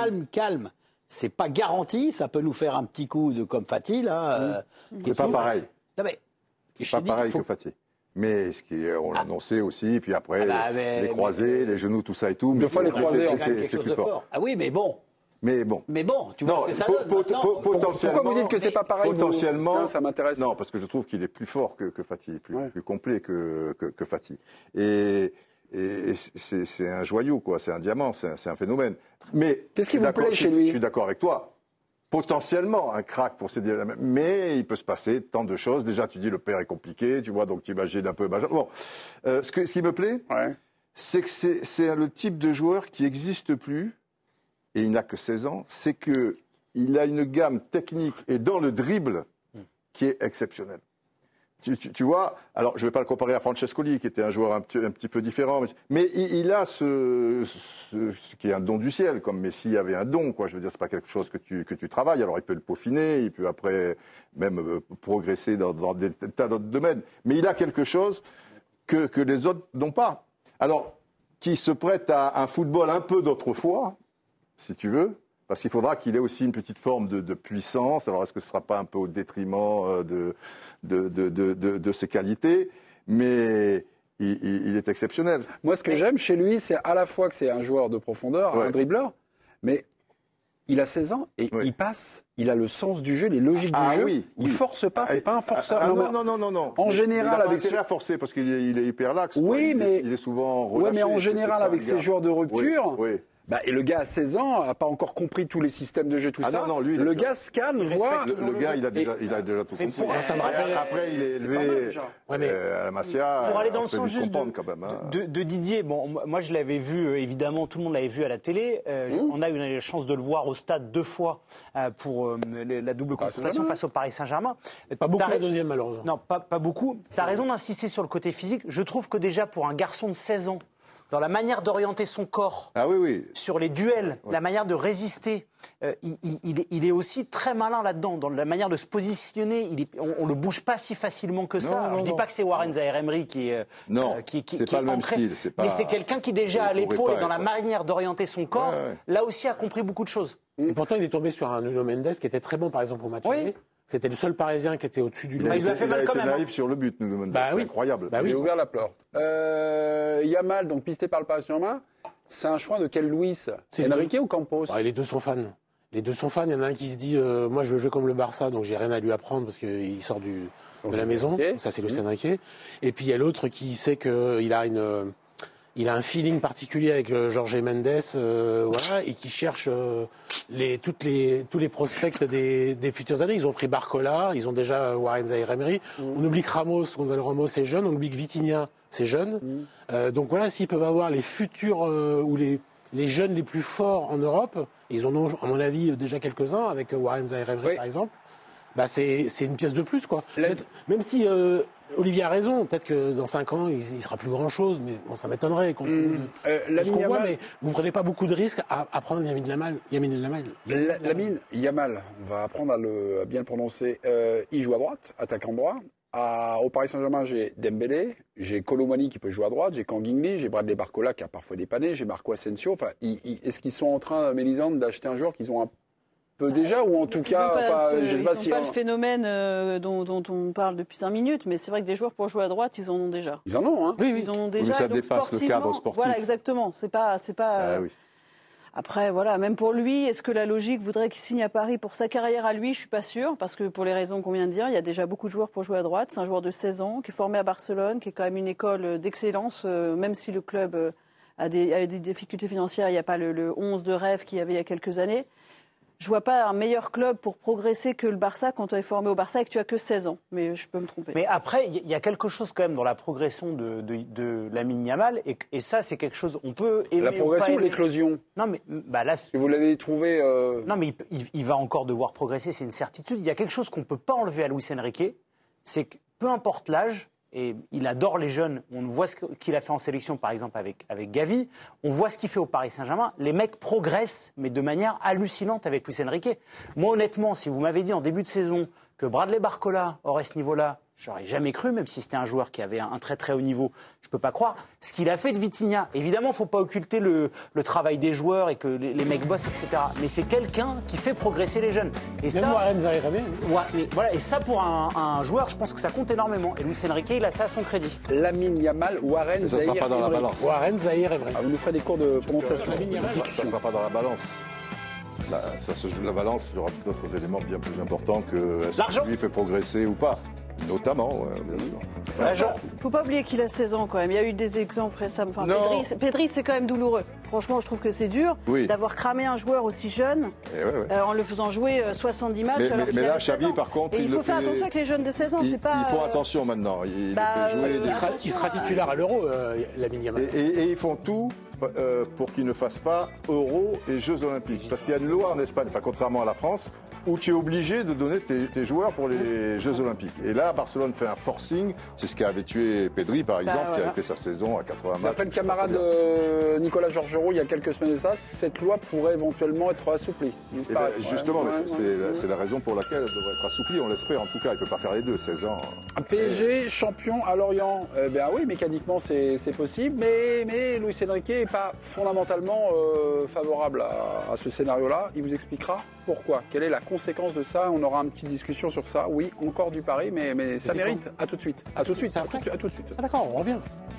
C'est pas garanti, ça peut nous faire un petit coup comme Fatih, là. C'est pas pareil. Non, mais, je C'est pas te dis, pareil faut- que Fatih. Mais on l'a annoncé aussi, puis après, mais- les croisés, les genoux, tout ça et tout. Deux fois les croisés, c'est en quand même quelque c'est chose plus de fort. fort. Ah oui, mais bon, Mais bon. tu vois Non, ce que ça po- donne. po- Maintenant, po- potentiellement. Pourquoi vous dites que c'est pas pareil? Potentiellement. Tiens, ça m'intéresse. Non, parce que je trouve qu'il est plus fort que Fatih, Ouais. plus complet que Fatih. Et c'est un joyau, quoi. C'est un diamant, c'est un phénomène. Mais Qu'est-ce qui je suis vous d'accord- plaît chez lui? Je suis d'accord avec toi. Potentiellement un crack pour ces diamants. Mais il peut se passer tant de choses. Déjà, tu dis le père est compliqué, tu vois, donc tu imagines un peu. Bon, ce qui me plaît, Ouais. c'est que c'est le type de joueur qui n'existe plus, et il n'a que 16 ans, c'est qu'il a une gamme technique et dans le dribble qui est exceptionnelle. Tu vois, alors je ne vais pas le comparer à Francescoli, qui était un joueur un petit peu différent, mais il a ce qui est un don du ciel, comme Messi avait un don, quoi. Je veux dire, c'est pas quelque chose que tu travailles. Alors il peut le peaufiner, il peut après même progresser dans des tas d'autres domaines, mais il a quelque chose que les autres n'ont pas. Alors, qui se prête à un football un peu d'autrefois, si tu veux, parce qu'il faudra qu'il ait aussi une petite forme de puissance. Alors, est-ce que ce ne sera pas un peu au détriment de ses qualités? Mais il est exceptionnel. Moi, ce que j'aime chez lui, c'est à la fois que c'est un joueur de profondeur, Ouais. un dribbleur, mais il a 16 ans et Ouais. il passe, il a le sens du jeu, les logiques Ah du jeu. oui, Il oui. force pas, c'est pas un forceur. Ah, mais- non. En général, il n'a pas avec intérêt ce- à forcer parce qu'il est hyper lax. Oui, quoi. mais- il est souvent Ouais, relâché. mais en C'est général, pas avec un ces gars. joueurs de rupture, Oui. Et le gars à 16 ans n'a pas encore compris tous les systèmes de jeu, tout ça. Non, lui, le gars scanne, voit. Le gars, il a déjà tout compris. Ça me rappelle- Après, il est élevé à la Masia. Pour aller dans le on peut sens lui juste comprendre quand même, hein. de Didier, bon, moi je l'avais vu, évidemment, tout le monde l'avait vu à la télé. On a eu la chance de le voir au stade 2 fois pour la double confrontation face au Paris Saint-Germain. Pas beaucoup la deuxième, malheureusement. Non, pas beaucoup. Tu as raison d'insister sur le côté physique. Je trouve que déjà, pour un garçon de 16 ans, dans la manière d'orienter son corps, sur les duels, la manière de résister, il est aussi très malin là-dedans, dans la manière de se positionner. On le bouge pas si facilement que ça. Alors, je dis pas que c'est Warren Zaïre-Emery qui est c'est pas le même ancré, style. mais c'est quelqu'un qui déjà à l'épaule et dans la manière d'orienter son corps, là aussi a compris beaucoup de choses. Et pourtant, il est tombé sur un Nuno Mendes qui était très bon, par exemple, au match aller. C'était le seul Parisien qui était au-dessus du lot. Il lui a fait mal quand même. Il naïf sur le but, Nuno Mendes. C'est incroyable. Il a ouvert la porte. Yamal, donc pisté par le Paris Saint-Germain, c'est un choix de quel Luis? C'est Enrique ou Campos? Les deux sont fans. Les deux sont fans. Il y en a un qui se dit moi, je veux jouer comme le Barça, donc j'ai rien à lui apprendre parce qu'il sort de la maison. Ça, c'est Luis Enrique. Et puis, il y a l'autre qui sait qu'il a il a un feeling particulier avec Jorge Mendes, et qui cherche tous les prospects des futures années. Ils ont pris Barcola, ils ont déjà Warren Zaïre-Emery. On oublie que Gonzalo Ramos, c'est jeune. On oublie que Vitinha, c'est jeune. Donc voilà, s'ils peuvent avoir les futurs ou les jeunes les plus forts en Europe, ils en ont, à mon avis, déjà quelques-uns avec Warren Zaïre-Emery, par exemple. C'est une pièce de plus, quoi. Même si Olivier a raison, peut-être que dans 5 ans, il sera plus grand-chose, mais bon, ça m'étonnerait. Ce qu'on voit, mais vous ne prenez pas beaucoup de risques à prendre Lamine Yamal, on va apprendre à bien le prononcer. Il joue à droite, attaquant droit. Au Paris Saint-Germain, j'ai Dembélé, j'ai Colomani qui peut jouer à droite, j'ai Kangingli, j'ai Bradley Barcola qui a parfois dépanné, j'ai Marco Asensio. Enfin, est-ce qu'ils sont en train, Mélisande, d'acheter un joueur qu'ils ont un peu déjà, ou en tout cas, je sais pas si pas le phénomène dont on parle depuis 5 minutes, mais c'est vrai que des joueurs pour jouer à droite, ils en ont déjà. Ils en ont, hein. Oui, ils en ont déjà. Mais ça dépasse le cadre sportif. Voilà, exactement. C'est pas. Après, voilà, même pour lui, est-ce que la logique voudrait qu'il signe à Paris pour sa carrière à lui? Je suis pas sûre, parce que pour les raisons qu'on vient de dire, il y a déjà beaucoup de joueurs pour jouer à droite. C'est un joueur de 16 ans qui est formé à Barcelone, qui est quand même une école d'excellence, même si le club a des difficultés financières. Il n'y a pas le 11 de rêve qu'il y avait il y a quelques années. Je vois pas un meilleur club pour progresser que le Barça quand tu es formé au Barça et que tu as que 16 ans. Mais je peux me tromper. Mais après, il y a quelque chose quand même dans la progression de Lamine Yamal. Et ça, c'est quelque chose, on peut aimer. La progression ou l'éclosion? Non, mais là. Vous l'avez trouvé. Non, mais il va encore devoir progresser, c'est une certitude. Il y a quelque chose qu'on ne peut pas enlever à Luis Enrique, c'est que peu importe l'âge, et il adore les jeunes. On voit ce qu'il a fait en sélection, par exemple, avec Gavi. On voit ce qu'il fait au Paris Saint-Germain. Les mecs progressent, mais de manière hallucinante avec Luis Enrique. Moi, honnêtement, si vous m'avez dit en début de saison que Bradley Barcola aurait ce niveau-là, j'aurais jamais cru, même si c'était un joueur qui avait un très très haut niveau. Je peux pas croire. Ce qu'il a fait de Vitinha, évidemment, il ne faut pas occulter le travail des joueurs et que les mecs bossent, etc. Mais c'est quelqu'un qui fait progresser les jeunes. Et même Warren Zaïre-Emery. Et ça, pour un joueur, je pense que ça compte énormément. Et Luis Enrique, il a ça à son crédit. Lamine Yamal, Warren Zaïre-Emery. Ça ne sera pas dans la balance. Warren Zaïre-Emery. Vous nous ferez des cours de prononciation. Ça ne sera pas dans la balance. Là, ça se joue la balance, il y aura d'autres éléments bien plus importants que est-ce que lui fait progresser ou pas. Notamment, bien sûr. Il ne faut pas oublier qu'il a 16 ans quand même. Il y a eu des exemples récemment. Pedri, c'est quand même douloureux. Franchement, je trouve que c'est dur d'avoir cramé un joueur aussi jeune en le faisant jouer 70 matchs. Mais là, Xavi, par contre, il faut faire attention avec les jeunes de 16 ans. Ils font attention maintenant. Il sera titulaire à l'Euro, Lamine Yamal. Et ils font tout pour qu'il ne fasse pas Euro et Jeux Olympiques. Parce qu'il y a une loi en Espagne, contrairement à la France, où tu es obligé de donner tes joueurs pour les Jeux Olympiques. Et là, Barcelone fait un forcing. C'est ce qui avait tué Pedri, par exemple, qui avait fait sa saison à 80 matchs. D'après le camarade Nicolas Georgerot, il y a quelques semaines de ça, cette loi pourrait éventuellement être assouplie. Justement, c'est la raison pour laquelle elle devrait être assouplie. On l'espère, en tout cas. Il ne peut pas faire les deux, 16 ans. Un PSG champion à Lorient. Oui, mécaniquement, c'est possible. Mais Luis Enrique n'est pas fondamentalement favorable à ce scénario-là. Il vous expliquera pourquoi. Quelle est la conséquence de ça? On aura une petite discussion sur ça. Oui, encore du pari, mais ça mérite. À tout de suite. À tout de suite. À tout de suite. Ah d'accord, on revient.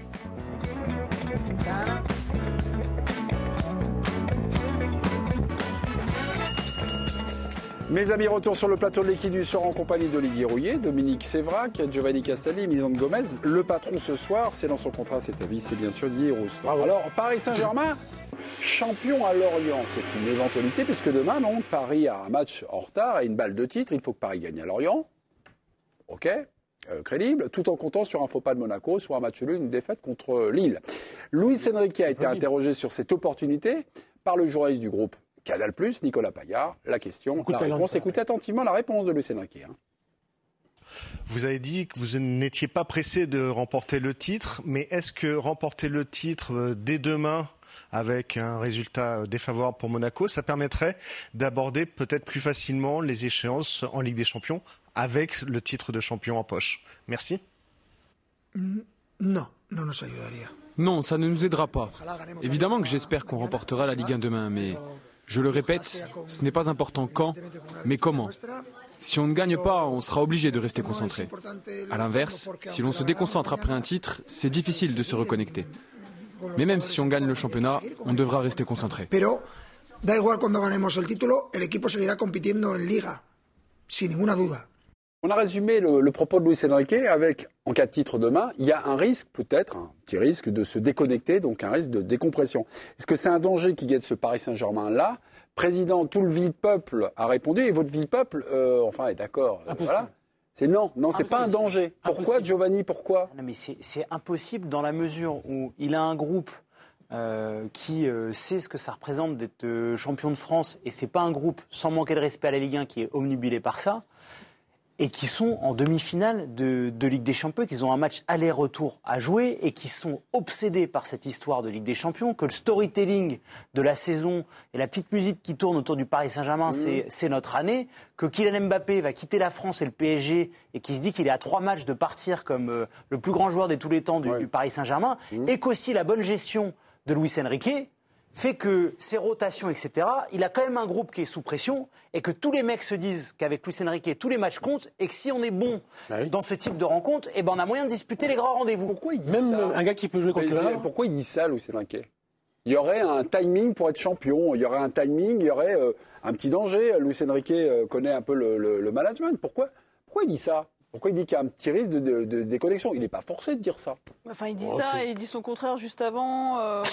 Mes amis, retour sur le plateau de l'équipe du soir en compagnie d'Olivier Rouillet, Dominique Sévrac, Giovanni Castelli, Mélisande Gomez. Le patron ce soir, c'est dans son contrat, c'est à vie, c'est bien sûr Didier Rousseau. Alors, Paris Saint-Germain, champion à Lorient. C'est une éventualité puisque demain, donc, Paris a un match en retard et une balle de titre. Il faut que Paris gagne à Lorient. OK, crédible, tout en comptant sur un faux pas de Monaco, soit un match nul, une défaite contre Lille. Luis Enrique a été interrogé sur cette opportunité par le journaliste du groupe Canal+, Nicolas Paillard. La question, la réponse, écoutez attentivement la réponse de Luis Enrique. Vous avez dit que vous n'étiez pas pressé de remporter le titre, mais est-ce que remporter le titre dès demain, avec un résultat défavorable pour Monaco, ça permettrait d'aborder peut-être plus facilement les échéances en Ligue des Champions avec le titre de champion en poche? Merci. Non, ça ne nous aidera pas. Évidemment que j'espère qu'on remportera la Ligue 1 demain, mais je le répète, ce n'est pas important quand, mais comment. Si on ne gagne pas, on sera obligé de rester concentré. À l'inverse, si l'on se déconcentre après un titre, c'est difficile de se reconnecter. Mais même si on gagne le championnat, on devra rester concentré. Da igual cuando ganemos el título, el equipo seguirá compitiendo en Liga, sin ninguna duda. On a résumé le propos de Luis Enrique avec, en cas de titre demain, il y a un risque peut-être, un petit risque de se déconnecter, donc un risque de décompression. Est-ce que c'est un danger qui guette ce Paris Saint-Germain-là? Président, tout le ville-peuple a répondu, et votre ville-peuple, enfin, est d'accord. Voilà. C'est non, c'est pas un danger. Pourquoi, Giovanni, pourquoi? Non, mais c'est impossible dans la mesure où il a un groupe qui sait ce que ça représente d'être champion de France, et c'est pas un groupe, sans manquer de respect à la Ligue 1, qui est omnibulé par ça, et qui sont en demi-finale de Ligue des Champions, qu'ils ont un match aller-retour à jouer, et qui sont obsédés par cette histoire de Ligue des Champions, que le storytelling de la saison et la petite musique qui tourne autour du Paris Saint-Germain, c'est notre année, que Kylian Mbappé va quitter la France et le PSG, et qui se dit qu'il est à 3 matchs de partir comme le plus grand joueur de tous les temps du Paris Saint-Germain, et qu'aussi la bonne gestion de Luis Enrique fait que ses rotations, etc., il a quand même un groupe qui est sous pression, et que tous les mecs se disent qu'avec Luis Enrique, tous les matchs comptent, et que si on est bon dans ce type de rencontre, eh ben on a moyen de disputer les grands rendez-vous. Pourquoi il dit Même ça? un gars qui peut jouer contre le Havre. Pourquoi il dit ça, Luis Enrique? Il y aurait un timing pour être champion, il y aurait un timing, il y aurait un petit danger. Luis Enrique connaît un peu le management. Pourquoi il dit ça? Pourquoi il dit qu'il y a un petit risque de déconnexion? Il n'est pas forcé de dire ça. Enfin, il dit ça et il dit son contraire juste avant.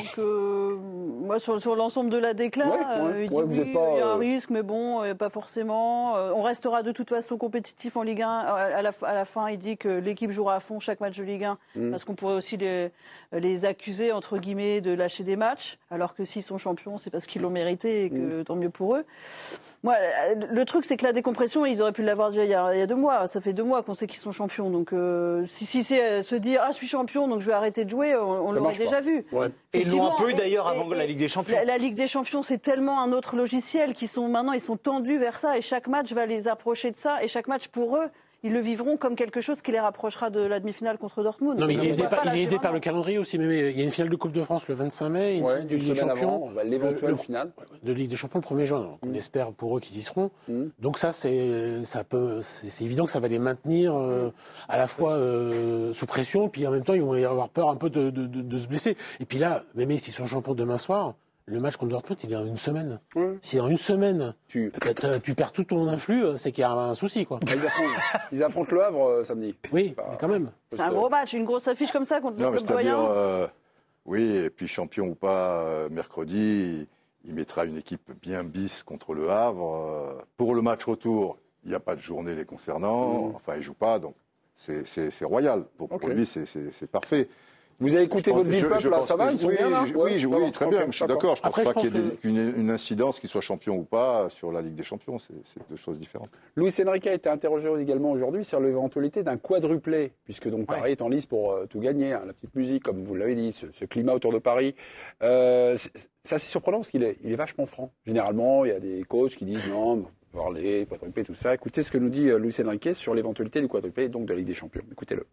Moi, sur l'ensemble de la décla, il dit il y a un risque, mais bon, pas forcément. On restera de toute façon compétitif en Ligue 1. À la fin, il dit que l'équipe jouera à fond chaque match de Ligue 1, parce qu'on pourrait aussi les accuser, entre guillemets, de lâcher des matchs, alors que s'ils sont champions, c'est parce qu'ils l'ont mérité et que tant mieux pour eux. Moi, le truc, c'est que la décompression, ils auraient pu l'avoir déjà il y a 2 mois. Ça fait 2 mois qu'on sait qu'ils sont champions. Donc, si c'est se dire, je suis champion, donc je vais arrêter de jouer, on l'aurait déjà vu. Ouais. Et ils l'ont un peu d'ailleurs avant la Ligue des Champions. La Ligue des Champions, c'est tellement un autre logiciel maintenant, ils sont tendus vers ça, et chaque match va les approcher de ça, et chaque match pour eux, ils le vivront comme quelque chose qui les rapprochera de la demi-finale contre Dortmund. Non, mais il est aidé par le calendrier aussi. Mais il y a une finale de Coupe de France le 25 mai, une finale de Ligue des Champions. L'éventuelle finale de Ligue des Champions le 1er juin. Donc, on espère pour eux qu'ils y seront. Donc ça, c'est évident que ça va les maintenir à la fois sous pression, puis en même temps, ils vont avoir peur un peu de se blesser. Et puis là, même s'ils sont champions demain soir, le match contre Dortmund, il est en 1 semaine. Si en 1 semaine, tu perds tout ton influx, c'est qu'il y a un souci, quoi. Ils affrontent le Havre samedi. Oui, mais quand même. C'est un gros match, une grosse affiche comme ça contre le club doyen. Oui, et puis champion ou pas, mercredi, il mettra une équipe bien bis contre le Havre. Pour le match retour, il n'y a pas de journée les concernant. Enfin, il ne joue pas, donc c'est royal. Pour lui, c'est parfait. Vous avez écouté votre ville-peuple, là, ça va? Ils sont bien, là? Oui, très bien, je suis d'accord. Je ne pense pas qu'il y ait une incidence, qu'il soit champion ou pas, sur la Ligue des Champions. C'est 2 choses différentes. Luis Enrique a été interrogé également aujourd'hui sur l'éventualité d'un quadruplé, puisque donc Paris est en lice pour tout gagner. La petite musique, comme vous l'avez dit, ce climat autour de Paris. C'est assez surprenant parce qu'il est vachement franc. Généralement, il y a des coachs qui disent non, parler, quadruplé, tout ça. Écoutez ce que nous dit Luis Enrique sur l'éventualité du quadruplé et donc de la Ligue des Champions. Écoutez-le.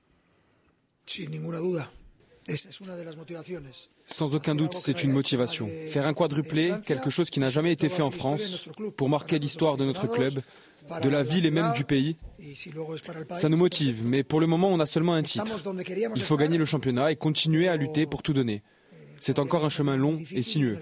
Sans aucun doute, c'est une motivation. Faire un quadruplé, quelque chose qui n'a jamais été fait en France, pour marquer l'histoire de notre club, de la ville et même du pays, ça nous motive. Mais pour le moment, on a seulement un titre. Il faut gagner le championnat et continuer à lutter pour tout donner. C'est encore un chemin long et sinueux.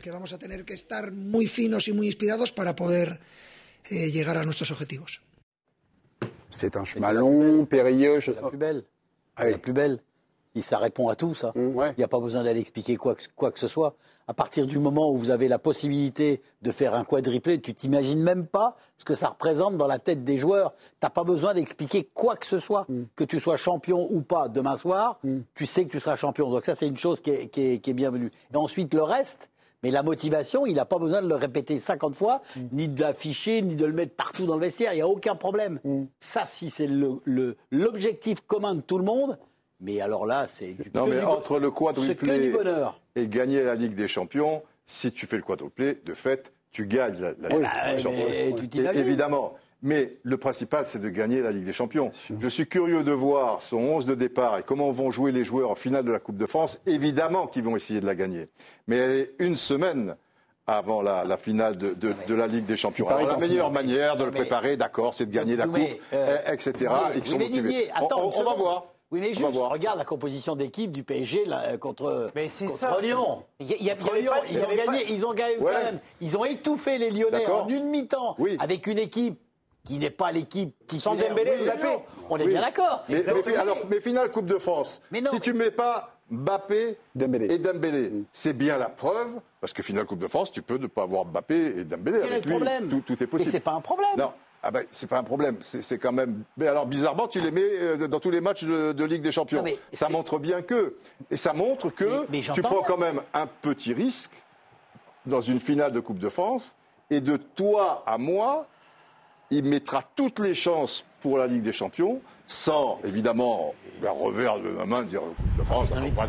C'est un chemin long, périlleux. La plus belle. La plus belle. Et ça répond à tout, ça. Ouais. Il n'y a pas besoin d'aller expliquer quoi que ce soit. À partir du moment où vous avez la possibilité de faire un quadruplé, tu t'imagines même pas ce que ça représente dans la tête des joueurs. T'as pas besoin d'expliquer quoi que ce soit. Que tu sois champion ou pas demain soir, tu sais que tu seras champion. Donc ça, c'est une chose qui est bienvenue. Et ensuite, le reste, mais la motivation, il n'a pas besoin de le répéter 50 fois, ni de l'afficher, ni de le mettre partout dans le vestiaire. Il n'y a aucun problème. Ça, si c'est l'objectif commun de tout le monde, mais alors là, c'est entre le quadruplé du bonheur. et gagner la Ligue des Champions, si tu fais le quadruplé, de fait, tu gagnes la Ligue des Champions. Tu t'imagines. Évidemment. Mais le principal, c'est de gagner la Ligue des Champions. Je suis curieux de voir son 11 de départ et comment vont jouer les joueurs en finale de la Coupe de France. Évidemment qu'ils vont essayer de la gagner. Mais elle est une semaine avant la finale de la Ligue des Champions. Alors, la meilleure manière de le préparer, d'accord, c'est de gagner la Coupe, etc. Ils sont motivés. On va voir. Oui, mais juste, regarde la composition d'équipe du PSG là, contre Lyon. Ils ont gagné quand même. Ils ont étouffé les Lyonnais en une mi-temps avec une équipe qui n'est pas l'équipe sans Dembélé et Mbappé. On est bien d'accord. Mais finale Coupe de France, si tu ne mets pas Mbappé et Dembélé, c'est bien la preuve, parce que finale Coupe de France, tu peux ne pas avoir Mbappé et Dembélé. Quel est le problème ? Tout est possible. Mais c'est pas un problème. Non. Ah ben, c'est pas un problème, c'est quand même... Mais alors, bizarrement, tu les mets dans tous les matchs de Ligue des Champions. Ça montre bien que... Et ça montre que tu prends quand même un petit risque dans une finale de Coupe de France, et de toi à moi, il mettra toutes les chances pour la Ligue des Champions, sans, évidemment, un revers de la main dire de France.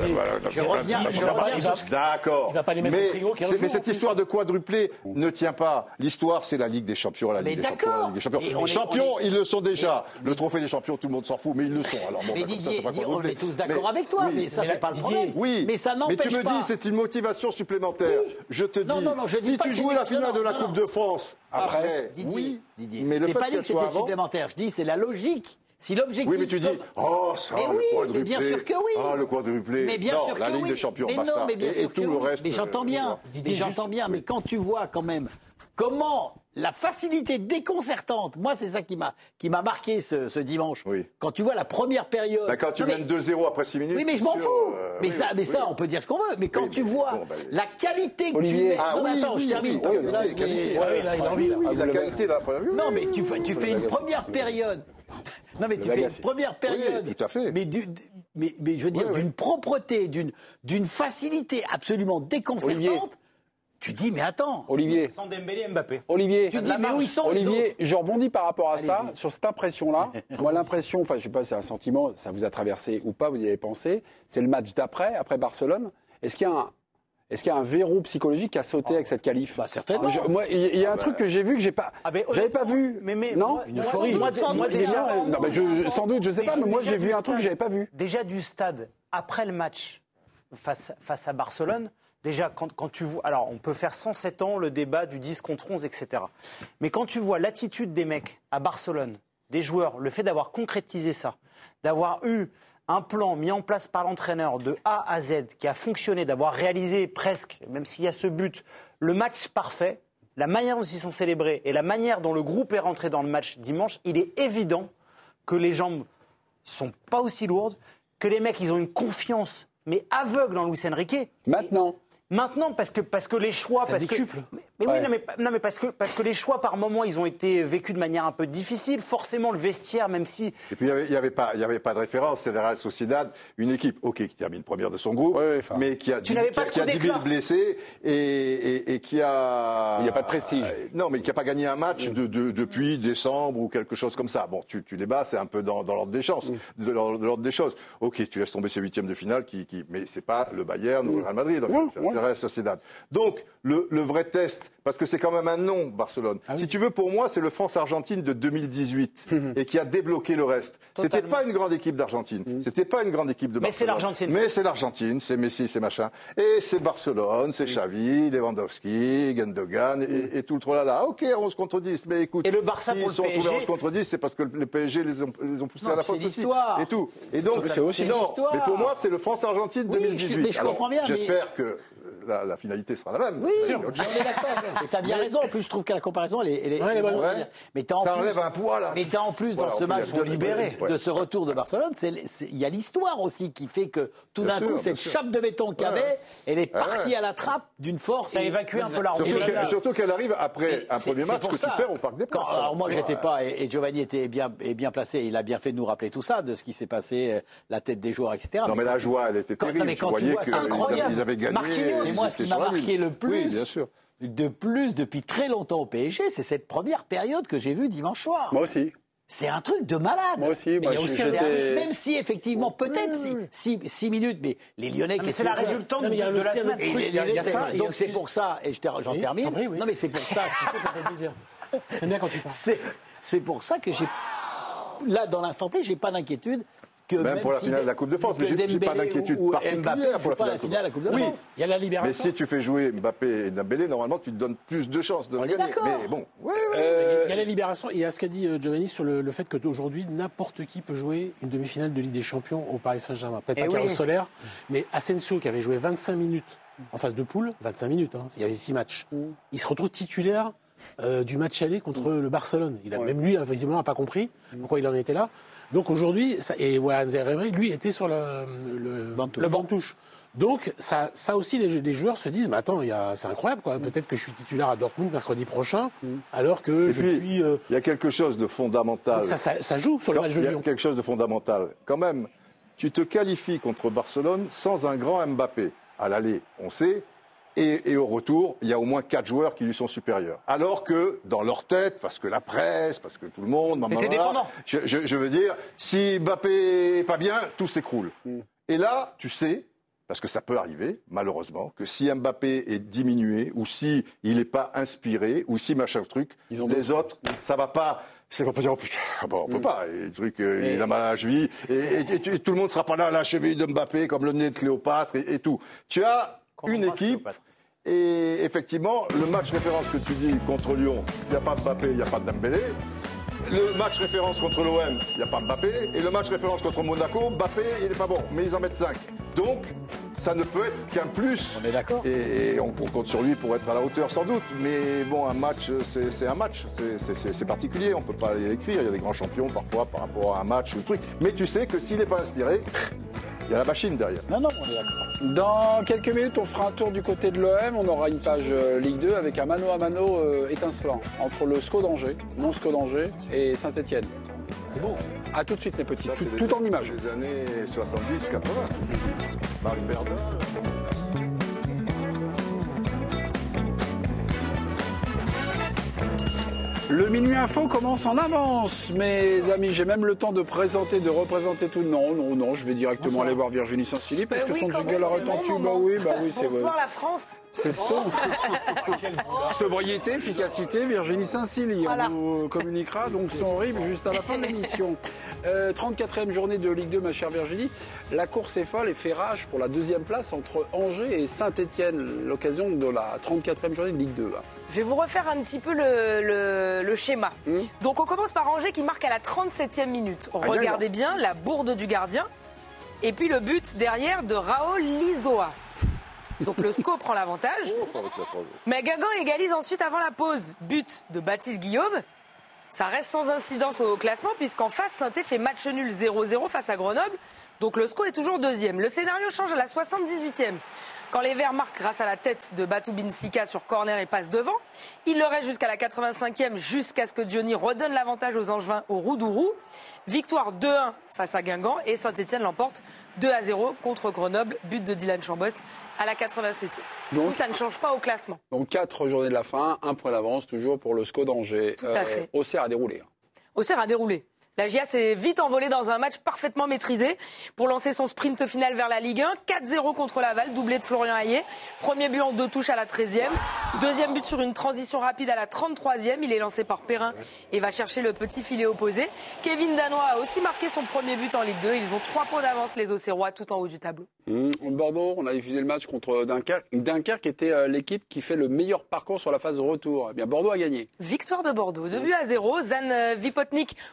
D'accord. Il va pas les mettre au frigo. Mais cette histoire de quadruplé ne tient pas. L'histoire, c'est la Ligue des Champions, la Ligue des Champions. Les champions, ils le sont déjà. Le trophée des champions, tout le monde s'en fout, mais ils le sont. Alors bon, mais Didier, on est tous d'accord avec toi, mais ça, c'est pas le problème. Oui, mais ça n'empêche pas. Mais tu me dis, c'est une motivation supplémentaire. Je te dis, si tu joues la finale de la Coupe de France, après, oui. Mais le fait pas dit que c'était supplémentaire. Je dis, c'est la logique. Si l'objectif. Oui, mais tu dis, ça, le quadruplé. Mais bien sûr que oui. Le quadruplé. Mais bien sûr la Ligue des Champions, basta. Et tout le reste. Mais j'entends bien. Mais quand tu vois quand même comment la facilité déconcertante, moi c'est ça qui m'a marqué ce dimanche. Oui. Quand tu vois la première période. Quand tu mènes 2-0 après 6 minutes. Oui, mais je m'en fous. Ça, on peut dire ce qu'on veut. Mais quand tu vois la qualité que tu mets. Non, mais attends, je termine. Parce que là, il a envie. La qualité de la première. Non, mais tu fais une première période. Non, mais tu fais une première période. Oui, tout à fait. Mais je veux dire, d'une propreté, d'une facilité absolument déconcertante. Tu dis, mais attends. Olivier. Sans Dembélé et Mbappé. Olivier. Tu dis, mais où ils sont Olivier, je rebondis par rapport à ça, sur cette impression-là. Moi, l'impression, enfin, je sais pas, c'est un sentiment, ça vous a traversé ou pas, vous y avez pensé. C'est le match après Barcelone. Est-ce qu'il y a un verrou psychologique qui a sauté avec cette qualif ? Certainement. Moi, il y a un truc que j'ai vu que j'avais pas vu. Non, une euphorie. Moi déjà, sans doute, je sais pas, mais moi j'ai vu un truc que j'avais pas vu. Déjà du stade après le match face à Barcelone. Déjà, quand tu vois... Alors, on peut faire 107 ans le débat du 10 contre 11, etc. Mais quand tu vois l'attitude des mecs à Barcelone, des joueurs, le fait d'avoir concrétisé ça, d'avoir eu un plan mis en place par l'entraîneur de A à Z qui a fonctionné, d'avoir réalisé presque, même s'il y a ce but, le match parfait, la manière dont ils sont célébrés et la manière dont le groupe est rentré dans le match dimanche, il est évident que les jambes sont pas aussi lourdes, que les mecs, ils ont une confiance, mais aveugle en Luis Enrique. Maintenant, parce que les choix, mais parce que les choix par moment, ils ont été vécus de manière un peu difficile. Forcément, le vestiaire, même si. Et puis il y avait pas de référence. C'est la Real Sociedad, une équipe, qui termine première de son groupe, mais qui a 10 000 blessés et qui a. Il n'y a pas de prestige. Non, mais qui n'a pas gagné un match depuis décembre ou quelque chose comme ça. Bon, tu débats, c'est un peu dans l'ordre des choses. De l'ordre des choses. Tu laisses tomber ces huitièmes de finale, mais c'est pas le Bayern ou le Real Madrid. C'est la Real Sociedad. Donc, le vrai test, parce que c'est quand même un nom, Barcelone. Si tu veux, pour moi, c'est le France-Argentine de 2018 et qui a débloqué le reste. C'était pas une grande équipe d'Argentine. C'était pas une grande équipe de Barcelone. Mais c'est l'Argentine, c'est Messi, c'est machin. Et c'est Barcelone, c'est Xavi, Lewandowski, Gundogan et tout le trolala. On se contre 10, mais écoute. Et le Barça pour le PSG. Ils sont 11 contre 10, c'est parce que le PSG les ont poussés à la faute aussi. Et tout. Et donc, c'est aussi mais pour moi, c'est le France-Argentine 2018. Mais je comprends bien. J'espère que la finalité sera la même. Oui, on est d'accord. Tu as bien raison. En plus, je trouve que la comparaison, elle est bonne. Ouais. Mais Ça enlève un poids, là. Mais tu as en plus, dans ce match de ce retour de Barcelone, il y a l'histoire aussi qui fait que tout d'un coup, cette chape de béton qu'il y avait, elle est partie à la trappe d'une force. Ça a évacué un peu la route. Surtout qu'elle arrive après un premier match que tu perds au Parc des Princes. Alors moi, j'étais pas, et Giovanni était bien placé. Il a bien fait de nous rappeler tout ça, de ce qui s'est passé, la tête des joueurs, etc. Non, mais la joie, elle était terrible. Mais quand tu vois, c'est incroyable. Ils avaient gagné. Marquinhos, et moi, ce qui m'a marqué le plus, oui, bien sûr. depuis très longtemps au PSG, c'est cette première période que j'ai vue dimanche soir. Moi aussi. C'est un truc de malade. Moi aussi. Il y a aussi même si effectivement peut-être 6 minutes, mais les Lyonnais. Mais c'est la résultante de la semaine. Donc c'est pour ça, et j'en termine. Non mais c'est pour ça. J'aime bien quand tu parles. C'est pour ça que là dans l'instant T, j'ai pas d'inquiétude. Même pour la finale de la Coupe de France, mais j'ai pas d'inquiétude particulière pour la finale de la Coupe de France. Il y a la libération. Mais si tu fais jouer Mbappé et Dembélé, normalement, tu te donnes plus de chances de gagner. Mais bon, il y a la libération. Il y a ce qu'a dit Giovanni sur le fait qu'aujourd'hui, n'importe qui peut jouer une demi-finale de Ligue des Champions au Paris Saint-Germain. Peut-être pas Carlos Soler, mais Asensio qui avait joué 25 minutes en phase de poule, 25 minutes, il y avait 6 matchs. Il se retrouve titulaire du match aller contre le Barcelone. Même lui, visiblement, n'a pas compris pourquoi il en était là. Donc aujourd'hui, et Warren Zaïre, lui, était sur le banc de touche. Donc ça aussi, les joueurs se disent, mais attends, c'est incroyable, quoi. Peut-être que je suis titulaire à Dortmund mercredi prochain, alors que suis... Il y a quelque chose de fondamental. Ça joue sur le match de Lyon. Il y a quelque chose de fondamental. Quand même, tu te qualifies contre Barcelone sans un grand Mbappé. À l'aller, on sait. Et au retour, il y a au moins 4 joueurs qui lui sont supérieurs. Alors que, dans leur tête, parce que la presse, parce que tout le monde... T'étais dépendant. Je veux dire, si Mbappé est pas bien, tout s'écroule. Et là, tu sais, parce que ça peut arriver, malheureusement, que si Mbappé est diminué, ou si il n'est pas inspiré, ou si machin truc, les autres, ça va pas... C'est pas dire, on peut pas. Et le truc, il a mal à la cheville. Et tout le monde sera pas là à la cheville de Mbappé, comme le nez de Cléopâtre et tout. Tu as une équipe, et effectivement, le match référence que tu dis contre Lyon, il n'y a pas Mbappé, il n'y a pas Dembélé. Le match référence contre l'OM, il n'y a pas Mbappé. Et le match référence contre Monaco, Mbappé, il n'est pas bon, mais ils en mettent 5. Donc, ça ne peut être qu'un plus. On est d'accord. Et on compte sur lui pour être à la hauteur, sans doute. Mais bon, un match, c'est un match. C'est particulier, on ne peut pas l'écrire. Il y a des grands champions, parfois, par rapport à un match ou truc. Mais tu sais que s'il n'est pas inspiré... Il y a la machine derrière. Non, on est d'accord. Dans quelques minutes, on fera un tour du côté de l'OM. On aura une page Ligue 2 avec un mano à mano étincelant entre le SCO d'Angers, non SCO d'Angers, et Saint-Etienne. C'est beau. A tout de suite, mes petits. Tout en images. Les années 70-80. Marie Berda. Le Minuit Info commence en avance, mes amis. J'ai même le temps de représenter tout. Non, je vais directement aller voir Virginie Saint-Silly parce que son jingle a retenti. Bah oui, c'est vrai. Bonsoir la France. C'est sobriété, efficacité, Virginie Saint-Silly. Voilà. On vous communiquera donc son RIB juste à la fin de l'émission. 34e journée de Ligue 2, ma chère Virginie. La course est folle et fait rage pour la deuxième place entre Angers et Saint-Etienne. L'occasion de la 34e journée de Ligue 2. Je vais vous refaire un petit peu le schéma. Donc on commence par Angers qui marque à la 37e minute. Regardez bien la bourde du gardien. Et puis le but derrière de Raoul Lizoa. Donc le SCO prend l'avantage. Mais Guingamp égalise ensuite avant la pause. But de Baptiste Guillaume. Ça reste sans incidence au classement puisqu'en face, Saint-Étienne fait match nul 0-0 face à Grenoble. Donc le SCO est toujours deuxième. Le scénario change à la 78e. Quand les Verts marquent grâce à la tête de Batou Binsika sur corner et passe devant, il le reste jusqu'à la 85e, jusqu'à ce que Johnny redonne l'avantage aux Angevins au Roudourou. Victoire 2-1 face à Guingamp et Saint-Etienne l'emporte 2-0 contre Grenoble, but de Dylan Chambost à la 87e. Donc ça ne change pas au classement. Donc 4 journées de la fin, 1 point d'avance toujours pour le SCO d'Angers. Tout à fait. Auxerre a déroulé. Auxerre a déroulé. La GIA s'est vite envolée dans un match parfaitement maîtrisé pour lancer son sprint final vers la Ligue 1. 4-0 contre Laval, doublé de Florian Hayé. Premier but en 2 touches à la 13e. Deuxième but sur une transition rapide à la 33e. Il est lancé par Perrin et va chercher le petit filet opposé. Kevin Danois a aussi marqué son premier but en Ligue 2. Ils ont 3 points d'avance, les Auxerrois, tout en haut du tableau. Bordeaux, on a diffusé le match contre Dunkerque. Dunkerque était l'équipe qui fait le meilleur parcours sur la phase de retour. Eh bien, Bordeaux a gagné. Victoire de Bordeaux, 2-0. Zan Vipotnik ouvre le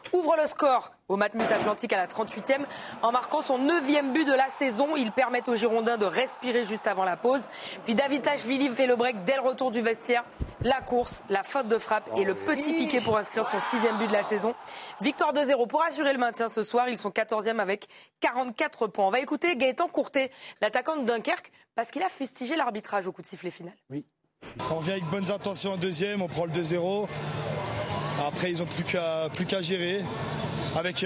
score au Matmut Atlantique à la 38e en marquant son 9e but de la saison. Ils permettent aux Girondins de respirer juste avant la pause. Puis David Tachvili fait le break dès le retour du vestiaire. La course, la faute de frappe et le petit piqué pour inscrire son 6e but de la saison. Victoire 2-0 pour assurer le maintien ce soir. Ils sont 14e avec 44 points. On va écouter Gaëtan Courtet, l'attaquant de Dunkerque, parce qu'il a fustigé l'arbitrage au coup de sifflet final. Oui. On revient avec bonnes intentions en deuxième, on prend le 2-0. Après, ils n'ont plus qu'à gérer avec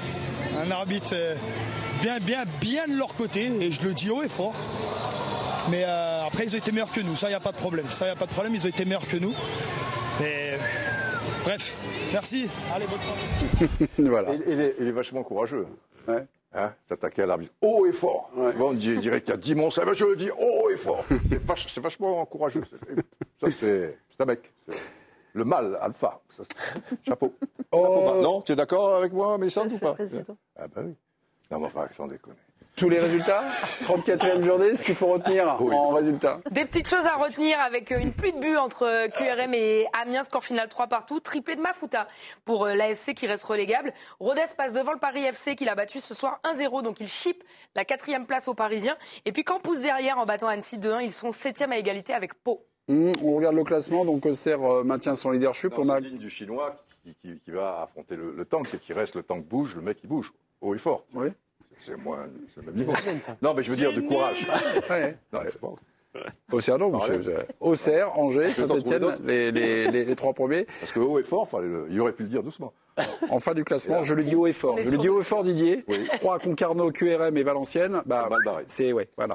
un arbitre bien de leur côté, et je le dis haut et fort. Mais après, ils ont été meilleurs que nous, ça, il n'y a pas de problème. Ils ont été meilleurs que nous. Mais bref, merci. Allez, bonne chance. Voilà. Il est vachement courageux. Ouais. Hein, s'attaquer à l'arbitre haut et fort. Ouais. Bon, on dirait qu'il y a 10 monstres, je le dis haut et fort. C'est vachement courageux. Ça, c'est un mec. Le mâle, alpha. Ça, chapeau. Non, tu es d'accord avec moi, Mélissande, ou pas? Ah bah oui. Non, mais enfin, sans déconner. Tous les résultats 34e journée, ce qu'il faut retenir en résultat. Des petites choses à retenir avec une pluie de buts entre QRM et Amiens, score final 3-3, triplé de Mafuta pour l'ASC qui reste relégable. Rodez passe devant le Paris FC qui l'a battu ce soir 1-0, donc il chippe la 4e place aux Parisiens. Et puis Campus derrière en battant Annecy 2-1, ils sont 7e à égalité avec Pau. On regarde le classement, donc Auxerre maintient son leadership. On a digne du Chinois qui va affronter le tank et qui reste, le tank bouge, le mec il bouge, haut et fort. Oui. C'est le même niveau. Non, mais je veux dire du courage. Ouais. Non, bon. Auxerre, non, Auxerre, Angers, Saint-Etienne, les 3 premiers. Parce que haut et fort, il aurait pu le dire doucement. En fin du classement, je le dis haut et fort. Je le dis haut et fort, Didier. Oui. 3 Concarneau, QRM et Valenciennes. Mal barré. C'est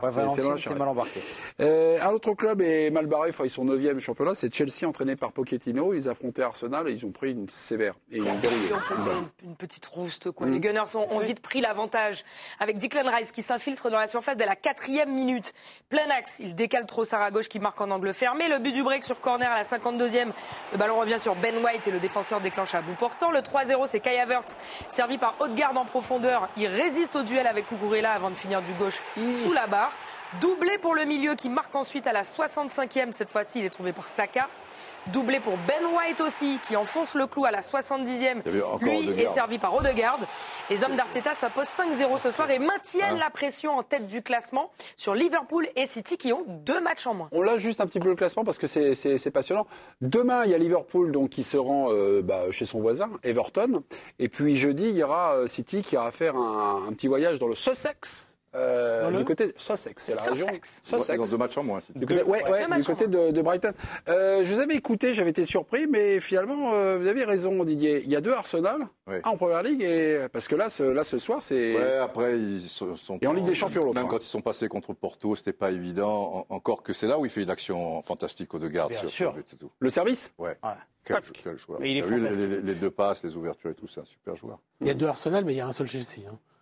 mal embarqué. Un autre club est mal barré. Ils sont 9e championnat. C'est Chelsea, entraîné par Pochettino. Ils affrontaient Arsenal et ils ont pris une sévère. Et ils ont verrouillé. On peut dire une petite rouste, quoi. Les Gunners ont vite pris l'avantage avec Declan Rice qui s'infiltre dans la surface dès la 4e minute. Plein axe, il décale Trossard à gauche qui marque en angle fermé. Le but du break sur corner à la 52e. Le ballon revient sur Ben White et le défenseur déclenche à bout portant. Le 3-0, c'est Kai Havertz, servi par Odegaard en profondeur. Il résiste au duel avec Cucurella avant de finir du gauche sous la barre. Doublé pour le milieu qui marque ensuite à la 65e. Cette fois-ci, il est trouvé par Saka. Doublé pour Ben White aussi, qui enfonce le clou à la 70e. Lui est servi par Odegaard. Les hommes d'Arteta s'imposent 5-0 ce soir et maintiennent la pression en tête du classement sur Liverpool et City qui ont 2 matchs en moins. On lâche juste un petit peu le classement parce que c'est passionnant. Demain, il y a Liverpool donc, qui se rend chez son voisin, Everton. Et puis jeudi, il y aura City qui ira faire un petit voyage dans le Sussex. Du côté de Sussex, c'est la région. Sussex. Ils ont 2 matchs en moins. Du côté de Brighton. Je vous avais écouté, j'avais été surpris, mais finalement, vous avez raison, Didier. Il y a 2 Arsenal, en Première Ligue, et parce que là, ce soir, c'est. Ouais, après, ils sont. Et en Ligue des Champions, l'autre. Même quand ils sont passés contre Porto, c'était pas évident. Encore que c'est là où il fait une action fantastique au Odegaard. Bien sûr. Le service. Ouais. Quel joueur. Mais il est fantastique. Les 2 passes, les ouvertures et tout, c'est un super joueur. Il y a 2 Arsenal, mais il y a un seul Chelsea.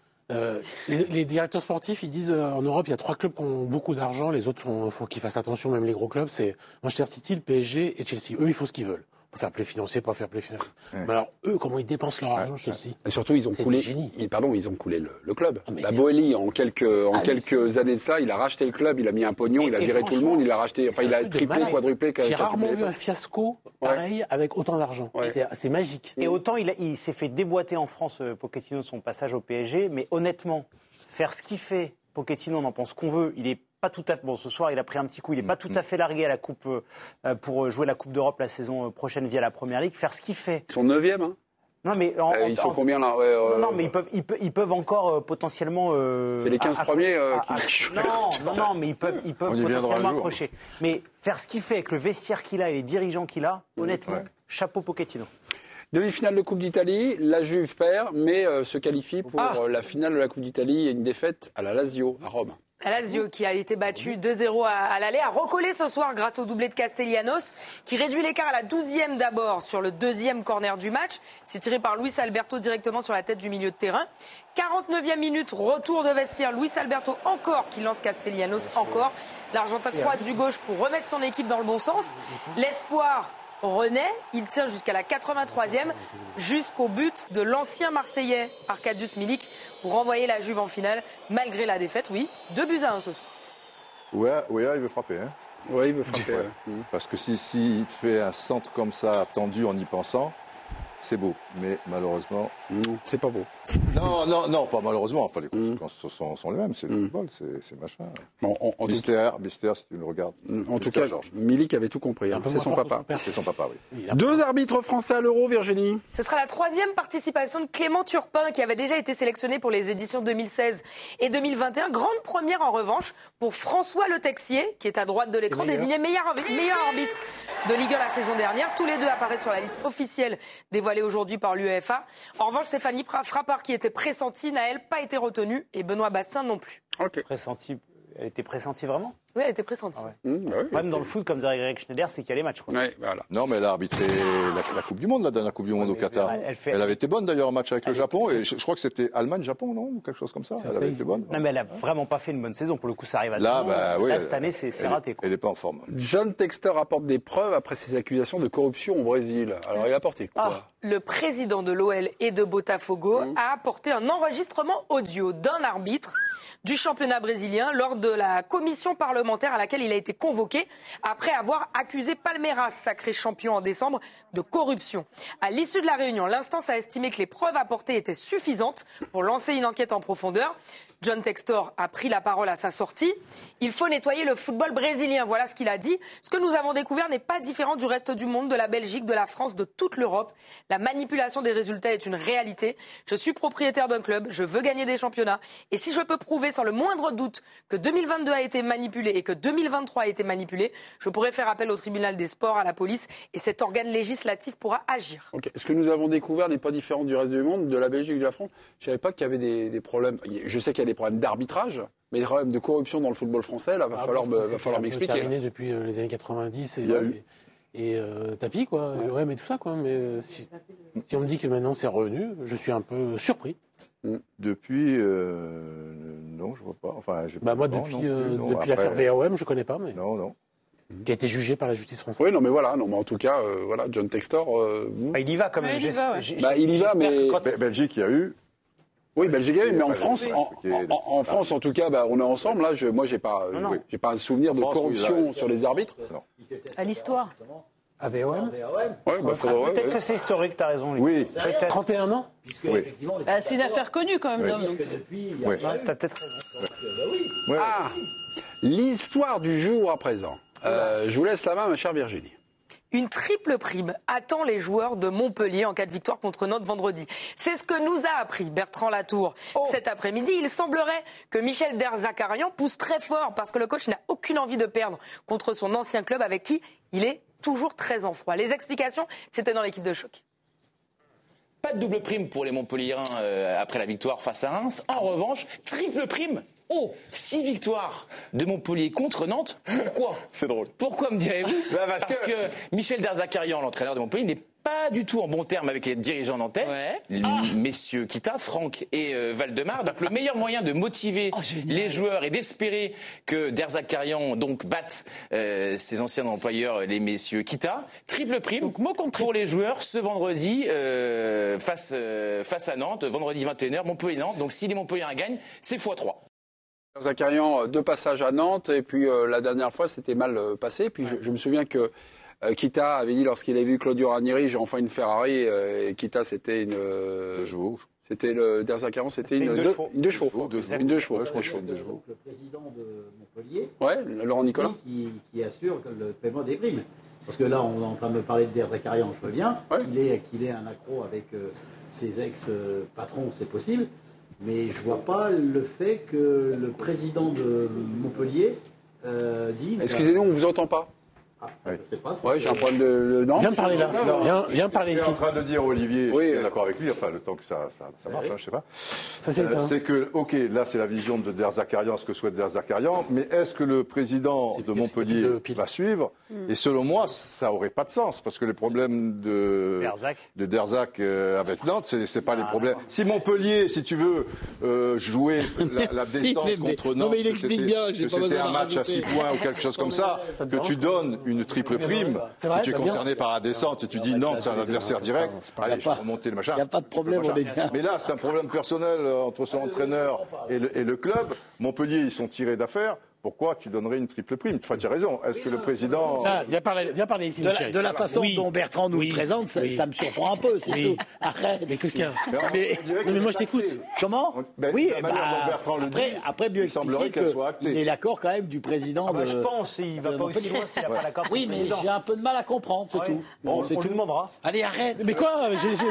Les directeurs sportifs, ils disent en Europe, il y a 3 clubs qui ont beaucoup d'argent, les autres faut qu'ils fassent attention, même les gros clubs, c'est Manchester City, le PSG et Chelsea. Eux, ils font ce qu'ils veulent. Pas faire play financier, pas faire play financier. Mais alors, eux, comment ils dépensent leur argent, Chelsea? Et surtout, ils ont coulé le club. La Boeli, en quelques années de ça, il a racheté le club, il a mis un pognon, il a viré tout le monde, il a racheté, il a triplé, quadruplé. J'ai rarement vu un fiasco pareil avec autant d'argent. C'est magique. Et autant il s'est fait déboîter en France, Pochettino, de son passage au PSG, mais honnêtement, faire ce qu'il fait, Pochettino, on en pense qu'on veut, il est pas tout à fait. Bon, ce soir, il a pris un petit coup. Il n'est pas tout à fait largué à la coupe pour jouer la Coupe d'Europe la saison prochaine via la Première Ligue. Faire ce qu'il fait. Ils sont 9e, hein. Non, mais ils sont combien là? Non, mais ils peuvent encore potentiellement. C'est les 15 premiers. Non, mais ils peuvent potentiellement accrocher. Mais faire ce qu'il fait avec le vestiaire qu'il a et les dirigeants qu'il a, honnêtement, chapeau Pochettino. Demi-finale de Coupe d'Italie, la Juve perd, mais se qualifie pour la finale de la Coupe d'Italie et une défaite à la Lazio, à Rome. La Lazio qui a été battu 2-0 à l'aller a recollé ce soir grâce au doublé de Castellanos qui réduit l'écart à la 12e d'abord sur le 2e corner du match. C'est tiré par Luis Alberto directement sur la tête du milieu de terrain. 49e minute, retour de vestiaire. Luis Alberto encore qui lance Castellanos encore. L'Argentin croise du gauche pour remettre son équipe dans le bon sens. L'espoir renaît, il tient jusqu'à la 83e, jusqu'au but de l'ancien Marseillais Arkadiusz Milik pour renvoyer la Juve en finale, malgré la défaite, 2-1 ce soir. Ouais, il veut frapper. Hein. Oui, il veut frapper. Parce que s'il te fait un centre comme ça, tendu en y pensant, c'est beau, mais malheureusement... C'est pas beau. Non, pas malheureusement. Enfin, les conséquences sont les mêmes. C'est le football, c'est machin. Bon, Bister, si tu le regardes. En tout cas, Milik avait tout compris. Hein. C'est son papa. C'est son papa, oui. 2 arbitres français à l'Euro, Virginie. Ce sera la 3e participation de Clément Turpin, qui avait déjà été sélectionné pour les éditions 2016 et 2021. Grande première, en revanche, pour François Le Texier, qui est à droite de l'écran, désigné meilleur arbitre de Ligue 1 la saison dernière. Tous les deux apparaissent sur la liste officielle dévoilée aujourd'hui par l'UEFA. En revanche, Stéphanie Frappard, qui était pressentie, n'a, elle, pas été retenue, et Benoît Bastien non plus. Elle était pressentie vraiment? Oui, elle était pressentie. Même dans le foot, comme dirait Greg Schneider, c'est qu'il y a les matchs. Voilà. Non, mais elle a arbitré la Coupe du Monde, la dernière Coupe du Monde au Qatar. Elle avait été bonne d'ailleurs, un match avec le Japon. Et je crois que c'était Allemagne-Japon, non? Ou quelque chose comme ça. Elle avait été bonne. Non, mais elle a vraiment pas fait une bonne saison. Pour le coup, ça arrive à tout le monde. Là, cette année, c'est raté. Elle n'est pas en forme. John Textor apporte des preuves après ses accusations de corruption au Brésil. Alors, il a apporté quoi? Le président de l'OL et de Botafogo a apporté un enregistrement audio d'un arbitre du championnat brésilien lors de la commission parlementaire à laquelle il a été convoqué après avoir accusé Palmeiras, sacré champion en décembre, de corruption. À l'issue de la réunion, l'instance a estimé que les preuves apportées étaient suffisantes pour lancer une enquête en profondeur. John Textor a pris la parole à sa sortie. Il faut nettoyer le football brésilien. Voilà ce qu'il a dit. Ce que nous avons découvert n'est pas différent du reste du monde, de la Belgique, de la France, de toute l'Europe. La manipulation des résultats est une réalité. Je suis propriétaire d'un club, je veux gagner des championnats. Et si je peux prouver sans le moindre doute que 2022 a été manipulé et que 2023 a été manipulé, je pourrais faire appel au tribunal des sports, à la police, et cet organe législatif pourra agir. Okay. Ce que nous avons découvert n'est pas différent du reste du monde, de la Belgique, de la France. Je ne savais pas qu'il y avait des problèmes. Je sais qu'il y a des problèmes d'arbitrage, mais des problèmes de corruption dans le football français, là, va falloir m'expliquer. Terminé depuis les années 90 et tapis, quoi, l'OM et tout ça, quoi. Mais si on me dit que maintenant c'est revenu, je suis un peu surpris. Depuis, non, je vois pas. Enfin, moi, depuis l'affaire VAOM, je connais pas, mais. Non. Qui a été jugé par la justice française. Oui, non, mais voilà. Non, mais en tout cas, voilà, John Textor. Il y va quand même. Il y va, mais Belgique, il y a eu. Oui, Belgique, mais en France, en France, en tout cas, on est ensemble. Là, moi, j'ai pas un souvenir de corruption sur les arbitres. À l'histoire. À VOM. Peut-être que c'est historique, tu as raison. Oui. 31 ans. C'est une affaire connue quand même. Tu as peut-être raison. L'histoire du jour à présent. Je vous laisse la main, ma chère Virginie. Une triple prime attend les joueurs de Montpellier en cas de victoire contre Nantes vendredi. C'est ce que nous a appris Bertrand Latour cet après-midi. Il semblerait que Michel Derzakarian pousse très fort parce que le coach n'a aucune envie de perdre contre son ancien club avec qui il est toujours très en froid. Les explications, c'était dans l'équipe de choc. Pas de double prime pour les Montpelliérains après la victoire face à Reims. En revanche, triple prime. 6 victoires de Montpellier contre Nantes. Pourquoi? C'est drôle. Pourquoi, me direz-vous? Parce que Michel Derzakarian, l'entraîneur de Montpellier, n'est pas du tout en bon terme avec les dirigeants nantais, messieurs Kita, Franck et Valdemar. Donc le meilleur moyen de motiver les joueurs et d'espérer que Derzakarian donc batte ses anciens employeurs, les messieurs Kita. Triple prime pour les joueurs ce vendredi face à Nantes, vendredi 21h, Montpellier-Nantes. Donc si les Montpelliérains gagnent, c'est x3. Derzakarian, 2 passages à Nantes, et puis la dernière fois, c'était mal passé. Puis je me souviens que Kita avait dit, lorsqu'il avait vu Claudio Ranieri, j'ai enfin une Ferrari, et Kita, c'était une... Deux chevaux. C'était le Derzakarian, c'était une deux chevaux. Deux chevaux. Le président de Montpellier, Laurent Nicolas, qui assure le paiement des primes. Parce que là, on est en train de me parler de Derzakarian, je veux bien, qu'il ait un accro avec ses ex-patrons, c'est possible. Mais je ne vois pas le fait que le président de Montpellier dise... Excusez-nous, on ne vous entend pas. J'ai un problème de... Viens parler là. Viens parler ici. Je suis en train de dire, Olivier, je suis d'accord avec lui, enfin le temps que ça marche, je ne sais pas. C'est que, là c'est la vision de Derzakarian, ce que souhaite Derzakarian, mais est-ce que le président de Montpellier va suivre? Et selon moi, ça n'aurait pas de sens, parce que les problèmes de Derzak avec Nantes, c'est pas les problèmes. Si Montpellier, si tu veux, jouer la descente contre Nantes, c'était un match à 6 points ou quelque chose comme ça, que tu donnes une triple prime, si tu es concerné par la descente, et tu dis non, c'est un adversaire direct, allez, je vais remonter le machin. Il n'y a pas de problème, on est bien. Mais là, c'est un problème personnel entre son entraîneur et le club. Montpellier, ils sont tirés d'affaire. pourquoi tu donnerais une triple prime? Enfin, tu as raison. Est-ce que le président... Viens parler ici, Michel. De la façon dont Bertrand nous le présente, ça me surprend un peu, c'est tout. Arrête. Mais qu'est-ce qu'il y a? Mais moi, je t'écoute. Comment? Oui, Bertrand le dit, après mieux expliquer qu'il est l'accord quand même du président de... Je pense, il va pas aussi loin s'il n'a pas l'accord. Oui, mais j'ai un peu de mal à comprendre, c'est tout. Bon, on lui demandera. Allez, arrête. Mais quoi?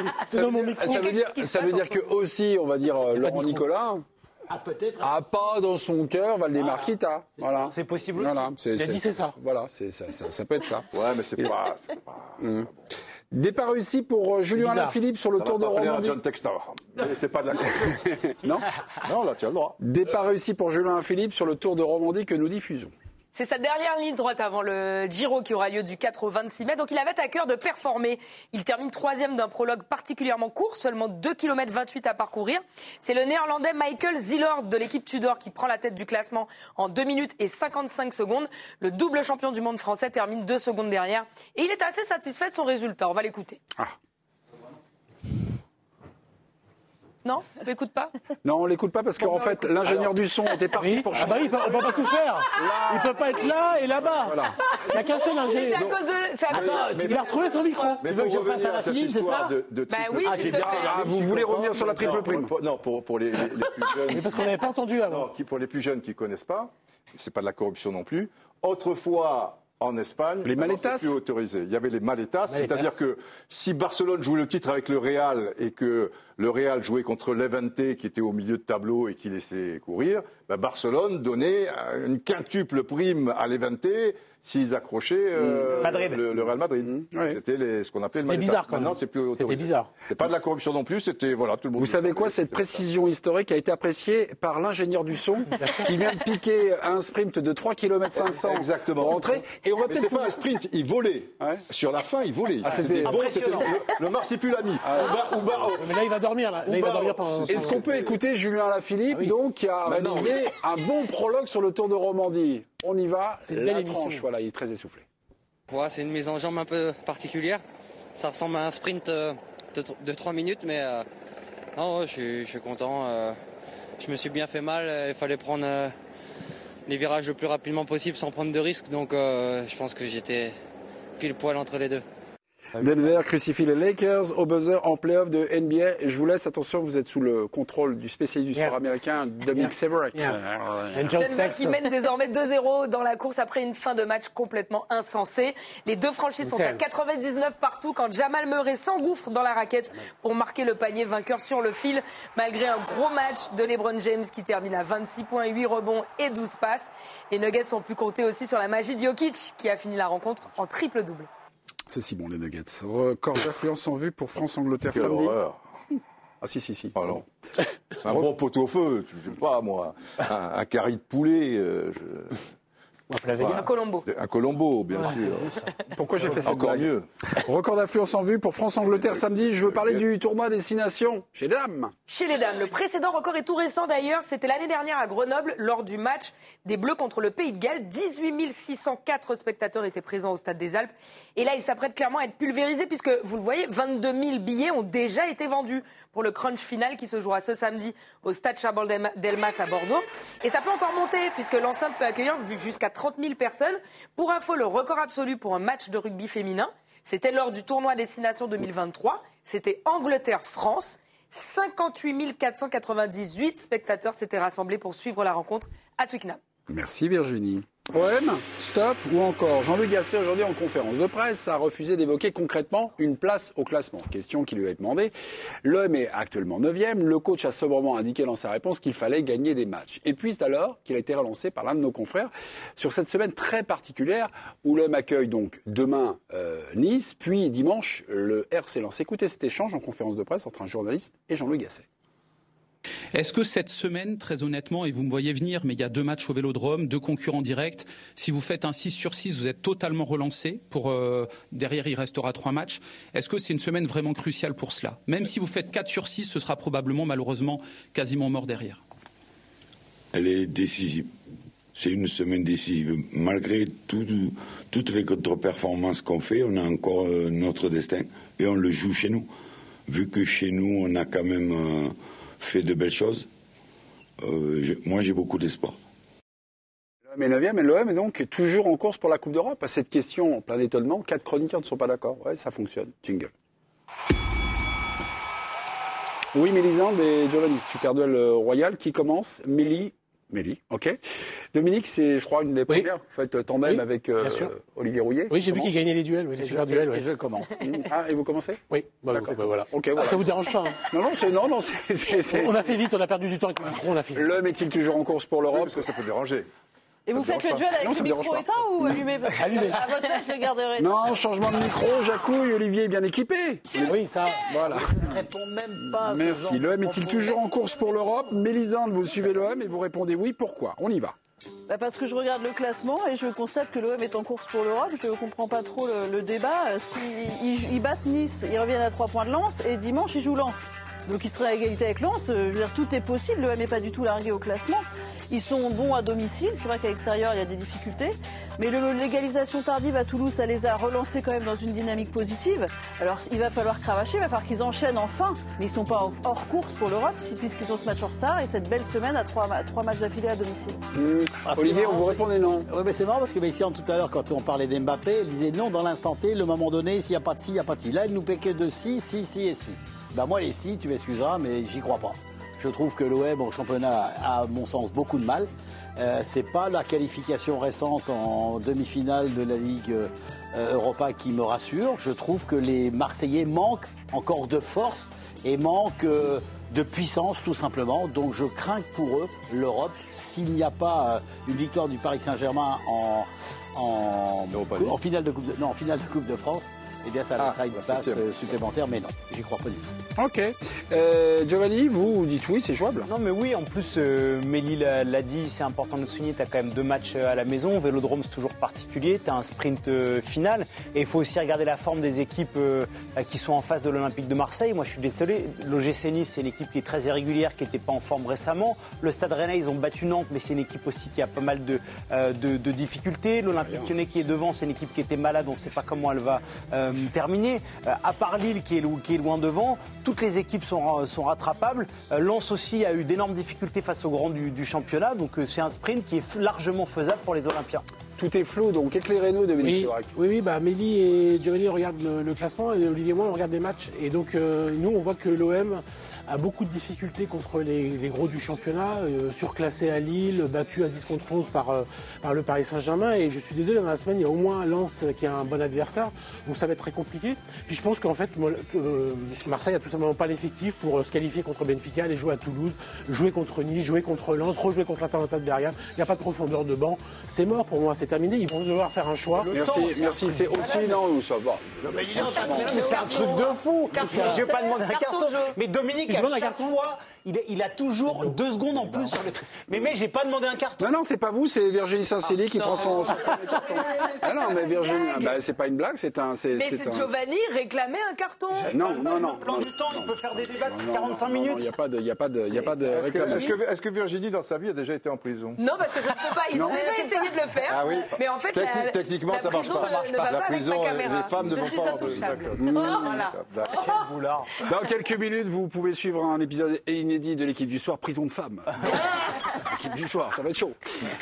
Ça veut dire que aussi, on va dire, Laurent Nicolas... peut-être. Pas dans son cœur Valdemar Kita. Voilà. C'est possible aussi. Voilà, Il a dit c'est ça. Voilà, ça peut être ça. Ouais, mais c'est pas... Départ réussi pour Julien Alaphilippe sur le Tour de Romandie. John Textor. Mais c'est pas de la... Non, là, tu as le droit. Départ réussi pour Julien Alaphilippe sur le Tour de Romandie que nous diffusons. C'est sa dernière ligne droite avant le Giro qui aura lieu du 4 au 26 mai. Donc il avait à cœur de performer. Il termine 3e d'un prologue particulièrement court, seulement 2 km 28 à parcourir. C'est le néerlandais Michael Zillord de l'équipe Tudor qui prend la tête du classement en 2 minutes et 55 secondes. Le double champion du monde français termine 2 secondes derrière. Et il est assez satisfait de son résultat. On va l'écouter. Non, on l'écoute pas. Non, on l'écoute pas parce qu'en fait, l'ingénieur du son était parti pour... Ah bah oui, on peut pas tout faire. Il peut pas être là et là-bas. Voilà. Il n'y a qu'un seul ingénieur. C'est à cause de... Attends, tu vas retrouver son micro. Tu veux que je fasse à la Philippe, c'est ça? Oui, s'il te plaît. Vous voulez revenir sur la triple prime? Non, pour les plus jeunes... Mais parce qu'on n'avait pas entendu avant. Non, pour les plus jeunes qui ne connaissent pas, c'est pas de la corruption non plus. Autrefois... En Espagne, les maletas, c'est plus autorisé. Il y avait les maletas, c'est-à-dire que si Barcelone jouait le titre avec le Real et que le Real jouait contre Levante qui était au milieu de tableau et qui laissait courir, Barcelone donnait une quintuple prime à Levante s'ils accrochaient le Real Madrid. C'était ce qu'on appelait le maletas. Bizarre quand même. Maintenant, c'est plus autorisé. C'était bizarre. C'est pas de la corruption non plus, c'était voilà tout le monde. Vous savez quoi, cette précision historique a été appréciée par l'ingénieur du son qui vient de piquer un sprint de 3 km 500 exactement. Pour rentrer. Et on va mais c'est pas un sprint, il volait. Sur la fin, il volait. C'était le marsipulami. Mais là, il va dormir. Là, il va dormir pendant... Est-ce qu'on peut écouter Julien Alaphilippe, donc, qui a réalisé un bon prologue sur le Tour de Romandie? On y va, c'est une belle émission. Voilà, il est très essoufflé. Ouais, c'est une mise en jambe un peu particulière. Ça ressemble à un sprint de 3 minutes, mais je suis content. Je me suis bien fait mal. Il fallait prendre les virages le plus rapidement possible sans prendre de risques. Donc je pense que j'étais pile poil entre les deux. Denver crucifie les Lakers au buzzer en play-off de NBA. Et je vous laisse, attention, vous êtes sous le contrôle du spécialiste du sport américain, Dominic Severek. Denver qui mène désormais 2-0 dans la course après une fin de match complètement insensée. Les deux franchises sont à 99 partout quand Jamal Murray s'engouffre dans la raquette pour marquer le panier vainqueur sur le fil, malgré un gros match de LeBron James qui termine à 26 points, 8 rebonds et 12 passes. Les Nuggets ont pu compter aussi sur la magie de Jokic qui a fini la rencontre en triple-double. C'est si bon, les Nuggets. Record d'affluence en vue pour France-Angleterre samedi. Horreur. Ah si. Ah non. C'est un bon pot au feu, je sais pas moi. Un carré de poulet. Un Colombo. Un Colombo, bien sûr. Pourquoi j'ai fait ça? Encore mieux. Record d'affluence en vue pour France-Angleterre samedi. Je veux parler du tournoi Destination chez les dames. Chez les dames. Le précédent record est tout récent d'ailleurs. C'était l'année dernière à Grenoble lors du match des Bleus contre le Pays de Galles. 18 604 spectateurs étaient présents au Stade des Alpes. Et là, il s'apprête clairement à être pulvérisé puisque, vous le voyez, 22 000 billets ont déjà été vendus pour le crunch final qui se jouera ce samedi au Stade Charles-Delmas à Bordeaux. Et ça peut encore monter puisque l'enceinte peut accueillir jusqu'à 30 000 personnes. Pour info, le record absolu pour un match de rugby féminin, c'était lors du tournoi Destination 2023. C'était Angleterre-France. 58 498 spectateurs s'étaient rassemblés pour suivre la rencontre à Twickenham. Merci Virginie. OM, stop ou encore? Jean-Louis Gasset aujourd'hui en conférence de presse a refusé d'évoquer concrètement une place au classement. Question qui lui est demandée. L'OM est actuellement 9e. Le coach a sobrement indiqué dans sa réponse qu'il fallait gagner des matchs. Et puis c'est alors qu'il a été relancé par l'un de nos confrères sur cette semaine très particulière où l'OM accueille donc demain Nice, puis dimanche le RC Lens. Écoutez cet échange en conférence de presse entre un journaliste et Jean-Louis Gasset. Est-ce que cette semaine, très honnêtement, et vous me voyez venir, mais il y a 2 matchs au Vélodrome, 2 concurrents directs, si vous faites un 6/6, vous êtes totalement relancé, derrière il restera 3 matchs, est-ce que c'est une semaine vraiment cruciale pour cela? Même si vous faites 4/6, ce sera probablement, malheureusement, quasiment mort derrière. Elle est décisive. C'est une semaine décisive. Malgré toutes les contre-performances qu'on fait, on a encore notre destin et on le joue chez nous. Vu que chez nous, on a quand même... fait de belles choses. Moi, j'ai beaucoup d'espoir. Mais 9e, et l'OM est donc toujours en course pour la Coupe d'Europe. À cette question, plein d'étonnement, 4 chroniqueurs ne sont pas d'accord. Ouais, ça fonctionne. Jingle. Oui, Mélisande et Giovanni, super duel royal qui commence. Mélie, ok. Dominique, c'est, je crois, une des premières. Vous faites tandem avec Olivier Rouillet. Oui, j'ai vu qu'il gagnait les duels, les super duels. Et je commence. Ah, et vous commencez? Oui, d'accord. Voilà. Okay, voilà. Ça vous dérange pas? Non, On a fait vite, on a perdu du temps avec le micro, on a fait vite. L'homme est-il toujours en course pour l'Europe? Parce que ça peut déranger. Et vous faites le duel avec le micro éteint ou allumé? Allumé. À votre âge, je le garderai. Non, changement de micro, Jacouille, Olivier est bien équipé. Oui, ça. Voilà. Ça ne répond même pas à ce Merci. genre L'OM de est-il propos. toujours en course pour l'Europe? Mélisande, vous suivez l'OM et vous répondez oui. Pourquoi? On y va. Parce que je regarde le classement et je constate que l'OM est en course pour l'Europe. Je ne comprends pas trop le débat. S'ils battent Nice, ils reviennent à 3 points de Lens et dimanche, ils jouent Lens. Donc ils seraient à égalité avec Lens. Je veux dire, tout est possible. L'OM n'est pas du tout largué au classement. Ils sont bons à domicile. C'est vrai qu'à l'extérieur, il y a des difficultés. Mais l'égalisation tardive à Toulouse, ça les a relancés quand même dans une dynamique positive. Alors il va falloir cravacher, il va falloir qu'ils enchaînent enfin. Mais ils ne sont pas hors course pour l'Europe puisqu'ils ont ce match en retard et cette belle semaine à 3 matchs d'affilée à domicile. Olivier, on vous répondait non. Oui, mais c'est marrant parce que ici, tout à l'heure, quand on parlait d'Mbappé, il disait non dans l'instant T, le moment donné, s'il n'y a pas de si, il n'y a pas de si. Là, il nous piquait de si et si. Ben moi, les si, tu m'excuseras, mais j'y crois pas. Je trouve que l'OM au championnat a, à mon sens, beaucoup de mal. C'est pas la qualification récente en demi-finale de la Ligue Europa qui me rassure. Je trouve que les Marseillais manquent encore de force et manquent de puissance, tout simplement. Donc je crains que pour eux, l'Europe, s'il n'y a pas une victoire du Paris Saint-Germain en finale de Coupe de France, eh bien ça laissera une place supplémentaire, mais non, j'y crois pas du tout. Ok. Giovanni, vous dites oui, c'est jouable? Non, mais oui, en plus, Mélie l'a dit, c'est important de le souligner, tu as quand même 2 matchs à la maison. Vélodrome, c'est toujours particulier, tu as un sprint final. Et il faut aussi regarder la forme des équipes qui sont en face de l'Olympique de Marseille. Moi, je suis désolé, l'OGC Nice, c'est une équipe qui est très irrégulière, qui n'était pas en forme récemment. Le Stade Rennais, ils ont battu Nantes, mais c'est une équipe aussi qui a pas mal de difficultés. L'Olympique Lyonnais qui est devant, c'est une équipe qui était malade, on ne sait pas comment elle va terminer. À part Lille qui est loin devant, toutes les équipes sont rattrapables. Lens aussi a eu d'énormes difficultés face aux grands du championnat, donc c'est un sprint qui est largement faisable pour les Olympiens. Tout est flou, donc éclairez-nous, Dominique Chirac. Oui, Mélie et Giovanni regardent le classement et Olivier et moi on regarde les matchs. Et donc nous on voit que l'OM a beaucoup de difficultés contre les gros du championnat, surclassé à Lille, battu à 10 contre 11 par le Paris Saint-Germain. Et je suis désolé, dans la semaine, il y a au moins Lens qui est un bon adversaire, donc ça va être très compliqué. Puis je pense qu'en fait, Marseille a tout simplement pas l'effectif pour se qualifier contre Benfica, aller jouer à Toulouse, jouer contre Nice, jouer contre Lens, rejouer contre l'Atalanta de Bergame. Il n'y a pas de profondeur de banc. C'est mort pour moi, c'est terminé. Ils vont devoir faire un choix. Merci, c'est aussi non ou ça va. C'est un truc de fou. Je vais pas demander un carton. Mais Dominique, à chaque fois, il a toujours 2 secondes en plus sur le truc. Mais j'ai pas demandé un carton. Non, c'est pas vous, c'est Virginie Saint-Célie qui prend son premier carton. Ah non, mais Virginie, c'est pas une blague, c'est un. Mais c'est Giovanni réclamait un carton. Non. Le plan du temps, il peut faire des débats de 45 minutes. Il n'y a pas de réclamation. Est-ce que Virginie, dans sa vie, a déjà été en prison? Non, parce que je ne peux pas. Ils ont déjà essayé de le faire. Ah oui. Mais en fait, techniquement, ça marche pas. La prison, les femmes ne vont pas en prison. Voilà. Quel boulard. Dans quelques minutes, vous pouvez suivre un épisode inédit de l'équipe du soir, prison de femmes. L'équipe du soir, ça va être chaud.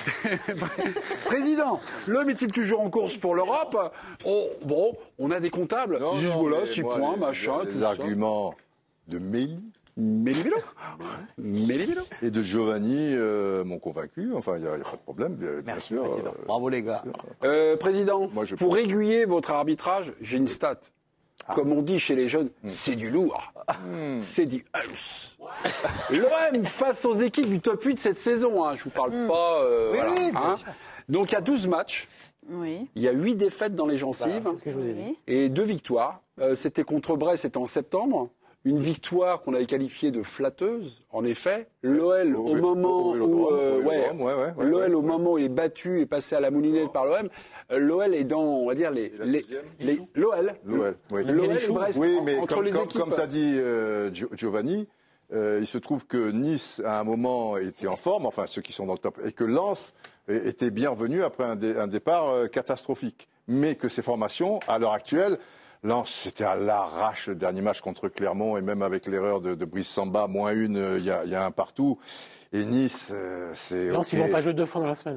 Président, l'homme est-il toujours en course pour l'Europe? On a des comptables. Ils disent voilà, 6 points, machin, tout ça. Les arguments de Mélie et de Giovanni m'ont convaincu. Enfin, il n'y a pas de problème. Merci, bien sûr. Président. Bravo les gars. Président, pour aiguiller votre arbitrage, j'ai une stat. Comme on dit chez les jeunes, c'est du lourd. C'est du Hulse. L'OM face aux équipes du top 8 cette saison. Je ne vous parle pas. Donc il y a 12 matchs. Oui. Il y a 8 défaites dans les gencives. C'est ce que je vous ai dit. Et 2 victoires. C'était contre Brest, c'était en septembre. Une victoire qu'on avait qualifiée de flatteuse, en effet. L'OL au moment où il est battu et passé à la moulinette par l'OM, l'OL est dans, on va dire, l'OL et Brest, oui, mais entre les équipes. Comme tu as dit, Giovanni, il se trouve que Nice, à un moment, était en forme, enfin ceux qui sont dans le top, et que Lens était bien revenu après un départ catastrophique. Mais que ces formations, à l'heure actuelle, Lens, c'était à l'arrache le dernier match contre Clermont, et même avec l'erreur de Brice Samba, -1, il y a un partout. Et Nice, c'est... Lens, ils ne vont pas jouer 2 fois dans la semaine.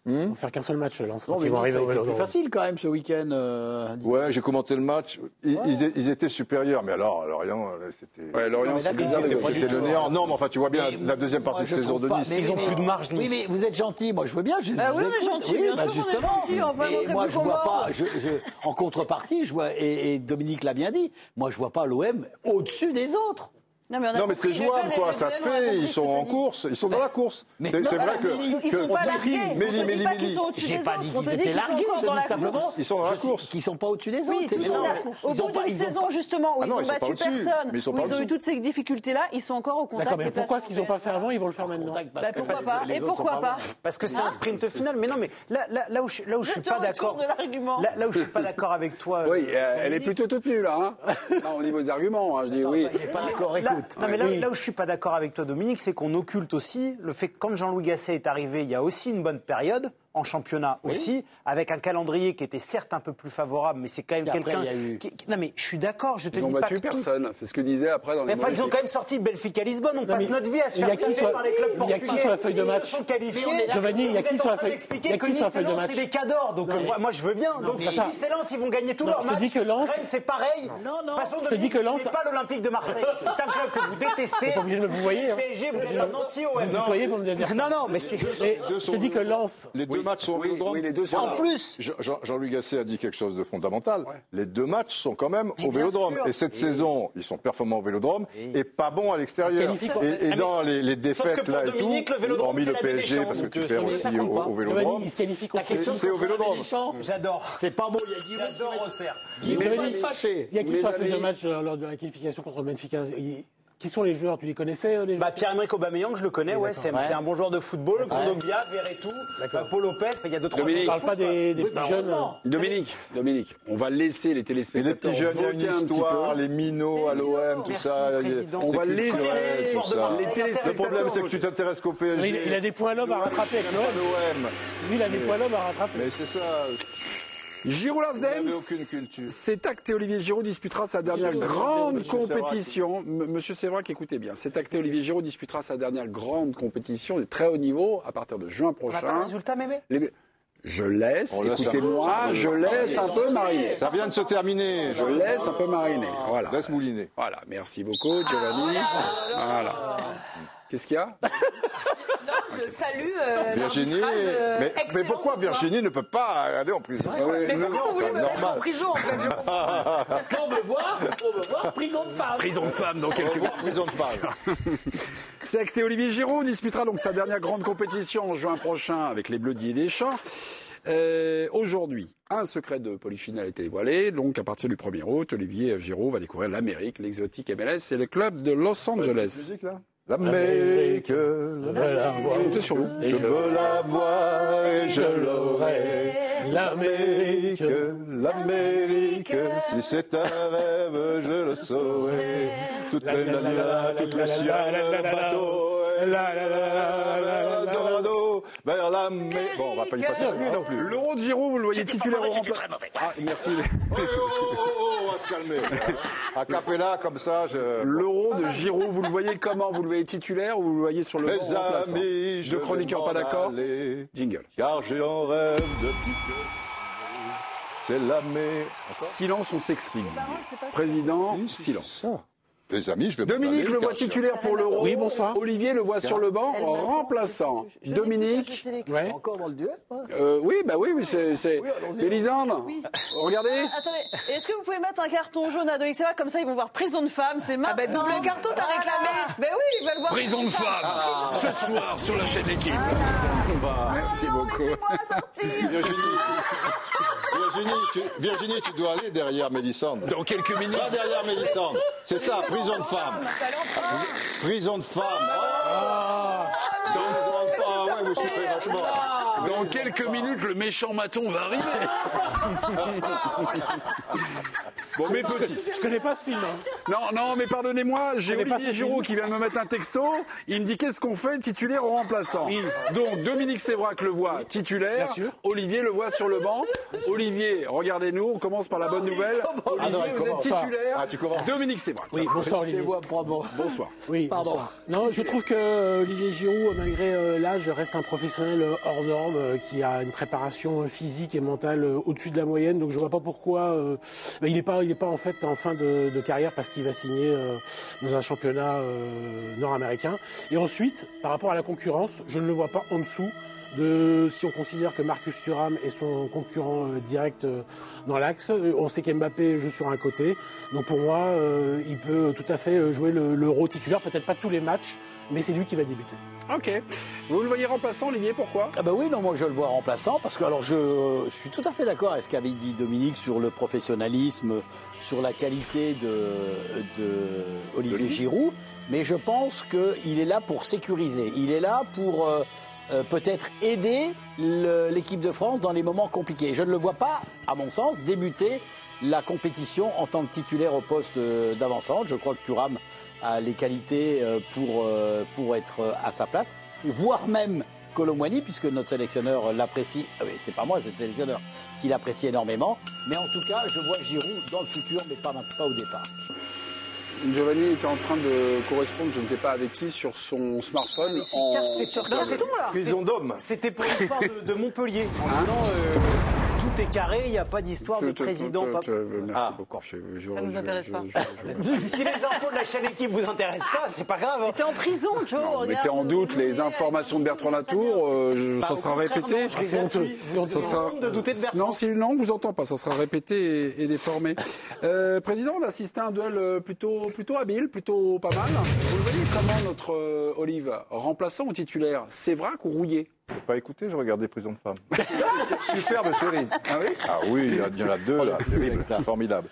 Ils vont faire qu'un seul match, Lens, quand Non, ils vont arriver au c'était plus Vélodrome. facile quand même ce week-end. Ouais, j'ai commenté le match. Ils étaient supérieurs, mais alors, Lorient, c'était. Ouais, Lorient, c'était le néant. Non, mais enfin, tu vois bien la deuxième partie de saison de Nice. Ils ont plus de marge, Nice. Oui, mais vous êtes gentil. Moi, je veux bien. Oui, on est gentil. Oui, bien sûr, justement. on est gentil. On va Mais montrer moi, plus je vois comment. pas. En contrepartie, je vois, et Dominique l'a bien dit. Moi, je vois pas l'OM au-dessus des autres. Non, mais, Non, mais c'est jouable, quoi. Ça se fait. Ils sont en course. Ils sont dans la course. C'est vrai que. Ils sont pas largués. On ne dit pas qu'ils sont au-dessus des J'ai pas autres. dit On qu'ils te dit étaient qu'ils sont largués. encore Je dans dis la simplement course. Ils sont dans la course. Qu'ils sont pas au-dessus des autres. Oui, au bout d'une saison, justement, où ils ont battu personne, où ils ont eu toutes ces difficultés-là, ils sont encore au contact. D'accord, mais pourquoi est-ce qu'ils n'ont pas fait avant, ils vont le faire maintenant? Pourquoi pas? Et pourquoi pas? Parce que c'est un sprint final. Mais non, mais là où je suis pas d'accord. Là où je suis pas d'accord avec toi. Oui, elle est plutôt toute nulle, là. Au niveau des arguments, je dis oui. Il n'est pas d'accord, écoute. Non, mais là où je suis pas d'accord avec toi, Dominique, c'est qu'on occulte aussi le fait que quand Jean-Louis Gasset est arrivé, il y a aussi une bonne période, en championnat aussi, avec un calendrier qui était certes un peu plus favorable, mais c'est quand même quelqu'un Non, mais je suis d'accord, je te dis pas que Ils n'ont battu personne, c'est ce que disait après dans les mais enfin, ils ont quand même sorti de Benfica Lisbonne, on passe notre vie à se faire kiffer par les clubs portugais. Il y a qui sur la feuille de match? Ils se sont qualifiés. Giovanni, il y a qui sur la feuille de match? C'est des cadors, donc moi je veux bien. Donc Nice et Lens, ils vont gagner tous leurs matchs. Rennes, c'est pareil. Passons de dire que Lens n'est pas l'Olympique de Marseille. C'est un club que vous détestez. Vous voyez, PSG, vous êtes un anti-OM. Non, mais c'est. Je te dis que Lens. Les deux matchs sont au Vélodrome. En plus, Jean-Louis Gasset a dit quelque chose de fondamental. Les deux matchs sont quand même au Vélodrome. Et cette saison, ils sont performants au Vélodrome et pas bons à l'extérieur. Et dans les défaites là et tout, hormis le PSG, parce que tu perds aussi au Vélodrome, c'est au Vélodrome. J'adore. C'est pas bon, il y a Guillaume. J'adore Auxerre. Guillaume va être fâché. Il y a qui sur la feuille de match lors de la qualification contre Benfica? Qui sont les joueurs? Tu les connaissais Pierre-Emerick Aubameyang, je le connais, c'est un bon joueur de football. Kondogbia, Verretou, Paul Lopez, il y a 2-3 Dominique, on parle pas des petits jeunes. Dominique, on va laisser les téléspectateurs. Les petits jeunes, il y a une histoire, les minots à l'OM, tout ça. On va laisser les téléspectateurs. Le problème, c'est que tu t'intéresses qu'au PSG. Il a des points l'homme à rattraper avec l'OM. Lui, il a des points l'homme à rattraper. Mais c'est ça. Giroud Last Dance, c'est acté. Olivier Giroud disputera sa dernière grande compétition. Monsieur Sévrac, écoutez bien. C'est acté. Olivier Giroud disputera sa dernière grande compétition de très haut niveau à partir de juin prochain. On a pas le résultat, Mémé Je laisse, écoutez-moi, je laisse un peu mariner. Ça vient de se terminer. Je laisse un peu mariner. Voilà. Laisse mouliner. Voilà, merci beaucoup, Giovanni. Voilà. Qu'est-ce qu'il y a? Je salue Virginie. Mais pourquoi Virginie ne peut pas aller en prison? Mais pourquoi vous voulez me mettre en prison, en fait? Parce qu'on veut voir prison de femmes. Prison de femmes dans quelques mois. Prison de femmes. C'est acté. Olivier Giroud disputera donc sa dernière grande compétition en juin prochain avec les Bleus d'Didier Deschamps. Aujourd'hui, un secret de Polichinelle a été dévoilé. Donc, à partir du 1er août, Olivier Giroud va découvrir l'Amérique, l'exotique MLS et le club de Los Angeles. L'Amérique, Comptez sur vous. je veux la voir et je l'aurai. L'Amérique, si c'est un rêve, je le saurai. Toute la ciel, bateau, vers l'Amérique. Bon, on va pas y passer lui non plus. L'Euro de Giroud, vous le voyez titulaire au remplacement. Ah, merci. On va se calmer. A cappella, comme ça, L'Euro de Giroud, vous le voyez comment? Vous le voyez titulaire ou vous le voyez sur le banc remplaçant? Deux chroniqueurs pas d'accord. Jingle. Car j'ai en rêve depuis que c'est l'Amérique. Silence, on s'explique, Didier. Président, silence. Les amis, je vais Dominique le voit titulaire pour l'Euro. Oui, bonsoir. Olivier le voit sur le banc remplaçant. Dominique. Ouais. Encore dans le duel? Oui, c'est. Mélisande, regardez. Attendez, est-ce que vous pouvez mettre un carton jaune à Dominique Sévrac, comme ça ils vont voir prison de femme, c'est maintenant. Double carton, t'as réclamé. Ben oui, ils veulent voir Prison de femme, ce soir sur la chaîne L'équipe. Merci beaucoup. Virginie, tu dois aller derrière Mélissandre. Dans quelques minutes. Pas derrière Mélissandre. C'est ça, prison de femme. Prison de femme. Ouais, vous suivez vachement. Dans quelques minutes, le méchant maton va arriver. Bon, mes petits. Je connais pas ce film. Hein. Non, mais pardonnez-moi, j'ai Olivier Giroud qui vient de me mettre un texto. Il me dit qu'est-ce qu'on fait, titulaire ou remplaçant. Oui. Donc Dominique Sévrac le voit titulaire. Bien sûr. Olivier le voit sur le banc. Olivier, regardez-nous, on commence par la bonne nouvelle. Olivier, vous êtes titulaire. Tu commences. Dominique Sévrac. Oui, bonsoir Olivier. Bonsoir. Oui, pardon. Bonsoir. Non, je trouve que Olivier Giroud, malgré l'âge, reste un professionnel hors norme qui a une préparation physique et mentale au-dessus de la moyenne. Donc je vois pas pourquoi il n'est pas en fait en fin de carrière parce qu'il va signer dans un championnat nord-américain. Et ensuite, par rapport à la concurrence, je ne le vois pas en dessous si on considère que Marcus Thuram est son concurrent direct dans l'axe. On sait qu'Mbappé joue sur un côté. Donc pour moi, il peut tout à fait jouer le rôle titulaire, peut-être pas tous les matchs, mais c'est lui qui va débuter. Ok. Vous le voyez remplaçant, Olivier, pourquoi ? Ah bah oui, non, moi je le vois remplaçant parce que alors je suis tout à fait d'accord avec ce qu'avait dit Dominique sur le professionnalisme, sur la qualité de Olivier Giroud, mais je pense qu'il est là pour sécuriser. Il est là pour peut-être aider l'équipe de France dans les moments compliqués. Je ne le vois pas, à mon sens, débuter la compétition en tant que titulaire au poste d'avant-centre. Je crois que Thuram a les qualités pour être à sa place, voire même Kolo Muani, puisque notre sélectionneur l'apprécie. Ah oui, c'est pas moi, c'est le sélectionneur qui l'apprécie énormément. Mais en tout cas, je vois Giroud dans le futur, mais pas au départ. Giovanni était en train de correspondre, je ne sais pas avec qui, sur son smartphone. C'est sur Prison d'homme. C'était pour l'histoire de Montpellier. En disant, tout est carré, il n'y a pas d'histoire de président. Merci beaucoup. Ça ne nous intéresse pas. Si les infos de la chaîne équipe vous intéressent pas, c'est pas grave. T'es en prison, Joe. Mettez en doute les informations de Bertrand Latour, ça sera répété. Ça sera de douter de Bertrand. Non, on vous entend pas, ça sera répété et déformé. Président, on assiste à un duel plutôt habile, plutôt pas mal. Vous voyez comment notre Olive, remplaçant ou titulaire, Sévrac ou Rouillet? Je n'ai pas écouté, je regardais Prison de Femmes. Superbe série. Ah oui? Ah oui, il y en a deux, là, terrible, formidable.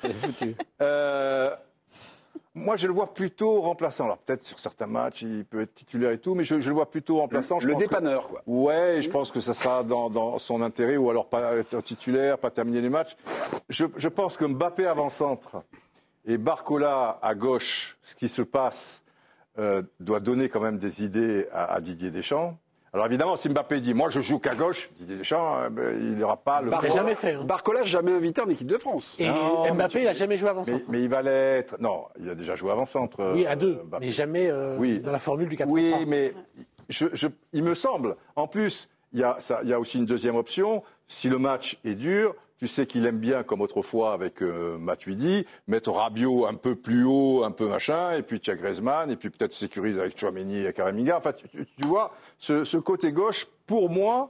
Moi, je le vois plutôt remplaçant. Alors, peut-être sur certains matchs, il peut être titulaire et tout, mais je le vois plutôt remplaçant. Le dépanneur, quoi. Ouais, je pense que ça sera dans son intérêt, ou alors pas être titulaire, pas terminer les matchs. Je pense que Mbappé avant-centre et Barcola à gauche, ce qui se passe, doit donner quand même des idées à Didier Deschamps. Alors évidemment, si Mbappé dit « moi je joue qu'à gauche », Didier Deschamps, il n'aura pas le... Il n'a jamais fait. Hein. Barcola n'a jamais invité en équipe de France. Et non, Mbappé, il n'a jamais joué avant-centre. Mais il va l'être... Non, il a déjà joué avant-centre. Oui, à deux, Mbappé. Mais jamais dans la formule du 4-3-3. Oui, mais il me semble. En plus, il y a aussi une deuxième option. Si le match est dur... Tu sais qu'il aime bien, comme autrefois avec Matuidi, mettre Rabiot un peu plus haut, un peu machin, et puis tu as Griezmann, et puis peut-être sécurise avec Tchouaméni et Kamavinga. Enfin, tu vois, ce côté gauche, pour moi,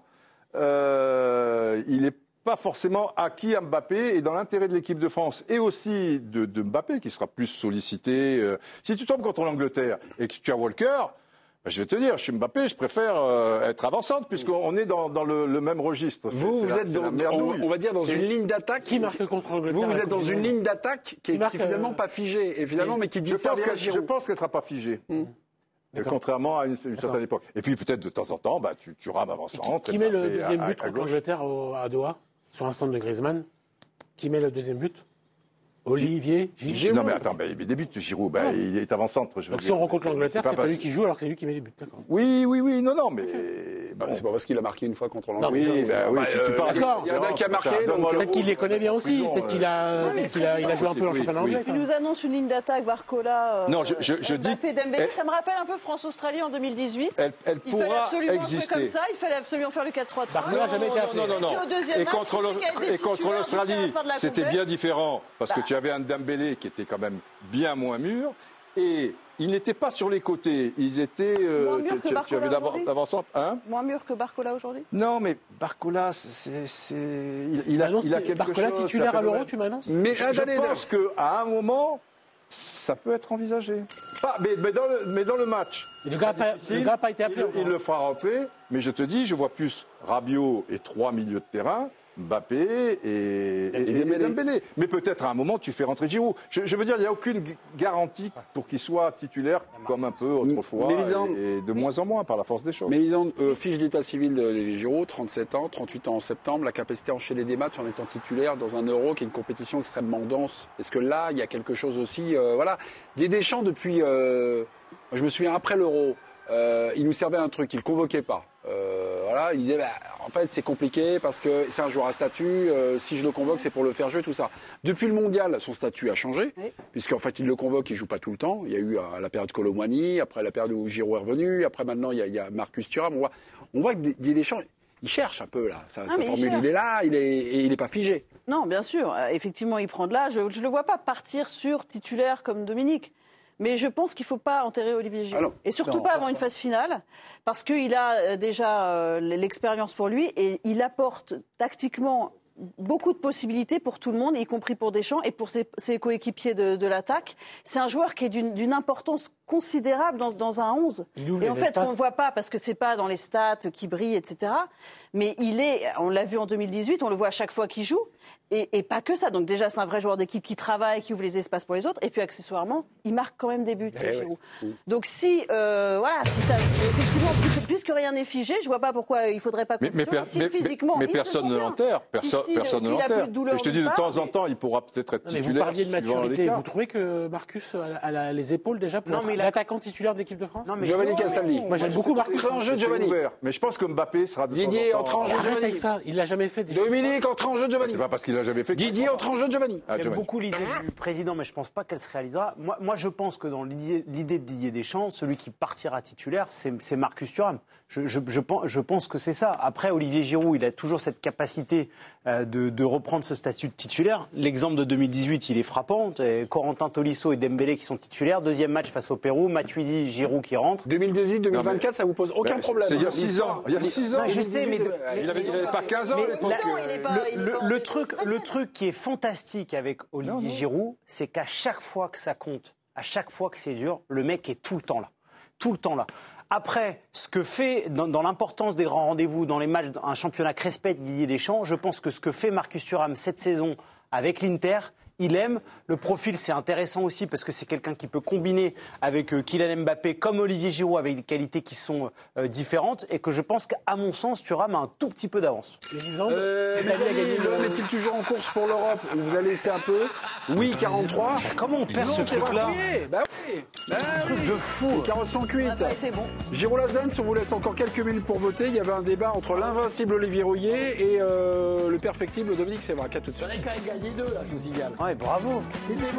il n'est pas forcément acquis à Mbappé, et dans l'intérêt de l'équipe de France, et aussi de Mbappé, qui sera plus sollicité. Si tu tombes contre l'Angleterre et que tu as Walker... Je vais te dire, je suis Mbappé, je préfère être avant-centre puisqu'on est dans le même registre. Vous êtes on va dire dans une ligne d'attaque qui marque contre l'Angleterre. Vous êtes dans une ligne d'attaque qui est finalement pas figée et finalement mais qui dit ça. Je pense qu'elle sera pas figée. Contrairement à une certaine époque. Et puis peut-être de temps en temps, tu rames avant-centre. Qui met le deuxième but contre l'Angleterre à Doha sur un centre de Griezmann? Qui met le deuxième but? Olivier Giroud. Non mais attends, il débute Giroud, il est avant-centre. Donc si on rencontre l'Angleterre, c'est pas lui qui joue alors que c'est lui qui met les buts, d'accord. Oui, non, mais... C'est pas parce qu'il a marqué une fois contre l'Angleterre. Oui, tu parles. D'accord. Il y en a qui a marqué. Peut-être qu'il les connaît bien aussi, peut-être qu'il a joué un peu en championnat anglais. Tu nous annonces une ligne d'attaque, Barcola, non, je dis... Mbappé, Dembélé, ça me rappelle un peu France-Australie en 2018. Elle pourra exister. Comme ça, il fallait absolument faire le 4-3-3. Barcola n'a jamais été appelé. Non. Et contre l'Australie, c'était bien différent, parce que tu avais un Dembélé qui était quand même bien moins mûr, et ils n'étaient pas sur les côtés, ils étaient... tu avais l'avant-centre, hein? Moins mûr que Barcola aujourd'hui? Non, mais Barcola, il a quelque Barcola chose... titulaire à l'Euro, tu m'annonces? Mais je pense qu'à un moment, ça peut être envisagé. Mais dans le match... Le gars n'a pas été appelé. Il le fera rentrer, mais je te dis, je vois plus Rabiot et 3 milieux de terrain Mbappé et Dembélé. Mais peut-être à un moment, tu fais rentrer Giroud. Je veux dire, il n'y a aucune garantie pour qu'il soit titulaire comme un peu autrefois et de moins en moins par la force des choses. Mais ils ont fiche d'état civil de Giroud, 37 ans, 38 ans en septembre, la capacité à enchaîner des matchs en étant titulaire dans un Euro qui est une compétition extrêmement dense. Est-ce que là, il y a quelque chose aussi... voilà. Didier Deschamps, depuis... je me souviens, après l'Euro, il nous servait un truc, il ne convoquait pas. Voilà, il disait, en fait, c'est compliqué parce que c'est un joueur à statut. Si je le convoque, c'est pour le faire jouer, tout ça. Depuis le mondial, son statut a changé, puisqu'en fait, il le convoque, il joue pas tout le temps. Il y a eu la période Kolo Muani, après la période où Giroud est revenu, après maintenant, il y a Marcus Thuram. On voit que Didier Deschamps, il cherche un peu là. Sa formule, il est là, il est pas figé. Non, bien sûr. Effectivement, il prend de l'âge. Je le vois pas partir sur titulaire comme Dominique. Mais je pense qu'il ne faut pas enterrer Olivier Giroud. Et surtout pas avant une phase finale, parce qu'il a déjà l'expérience pour lui et il apporte tactiquement beaucoup de possibilités pour tout le monde, y compris pour Deschamps et pour ses coéquipiers de l'attaque. C'est un joueur qui est d'une importance considérable dans un 11. Et en fait, on ne le voit pas parce que ce n'est pas dans les stats qui brillent, etc. Mais on l'a vu en 2018, on le voit à chaque fois qu'il joue. Et pas que ça. Donc déjà, c'est un vrai joueur d'équipe qui travaille, qui ouvre les espaces pour les autres. Et puis accessoirement, il marque quand même des buts. Donc effectivement, puisque rien n'est figé, je ne vois pas pourquoi il ne faudrait pas physiquement. Mais personne ne l'enterre. Personne ne l'enterre. Je te dis, de temps en temps, il pourra peut-être être titulaire. Vous parliez de maturité. Vous trouvez que Marcus a les épaules déjà pour être l'attaquant titulaire de l'équipe de France? Giovanni Castaldi. Moi, j'aime beaucoup Marcus. En jeu de Giovanni. Mais je pense que Mbappé sera de Didier entre en jeu de Giovanni. Avec ça, il l'a jamais fait. Dominique entre en jeu de Giovanni. C'est pas parce qu'il l'a jamais fait. Didier entre en jeu de Giovanni. J'aime beaucoup l'idée du président, mais je ne pense pas qu'elle se réalisera. Moi, je pense que dans l'idée de Didier Deschamps, celui qui partira titulaire, c'est Marcus Thuram. Je pense que c'est ça. Après, Olivier Giroud, il a toujours cette capacité de reprendre ce statut de titulaire. L'exemple de 2018, il est frappant. Corentin Tolisso et Dembélé qui sont titulaires. Deuxième match face au Pérou. Matuidi, Giroud qui rentre. 2018, 2024, ça vous pose aucun problème. C'est il y a 6 ans. Il y a 6 ans. Je sais, mais il n'avait pas 15 ans à l'époque. Le truc qui est fantastique avec Olivier Giroud, c'est qu'à chaque fois que ça compte, à chaque fois que c'est dur, le mec est tout le temps là. Tout le temps là. Après, ce que fait, dans l'importance des grands rendez-vous, dans les matchs, un championnat que respecte Didier Deschamps, je pense que ce que fait Marcus Thuram cette saison avec l'Inter, il aime. Le profil, c'est intéressant aussi parce que c'est quelqu'un qui peut combiner avec Kylian Mbappé comme Olivier Giroud avec des qualités qui sont différentes et que je pense qu'à mon sens, Thuram a un tout petit peu d'avance. L'homme est-il toujours en course pour l'Europe? On vous a laissé un peu. Oui, 43. Comment on perd ce truc-là? Bah oui. C'est un truc de fou. Carottes sont cuites. Giroud Lasdance, on vous laisse encore quelques minutes pour voter. Il y avait un débat entre l'invincible Olivier Rouillet et le perfectible Dominique Sévrac. À tout de suite. J'en ai quand même gagné 2 là, je vous signale. Ouais, bravo. Taisez-vous.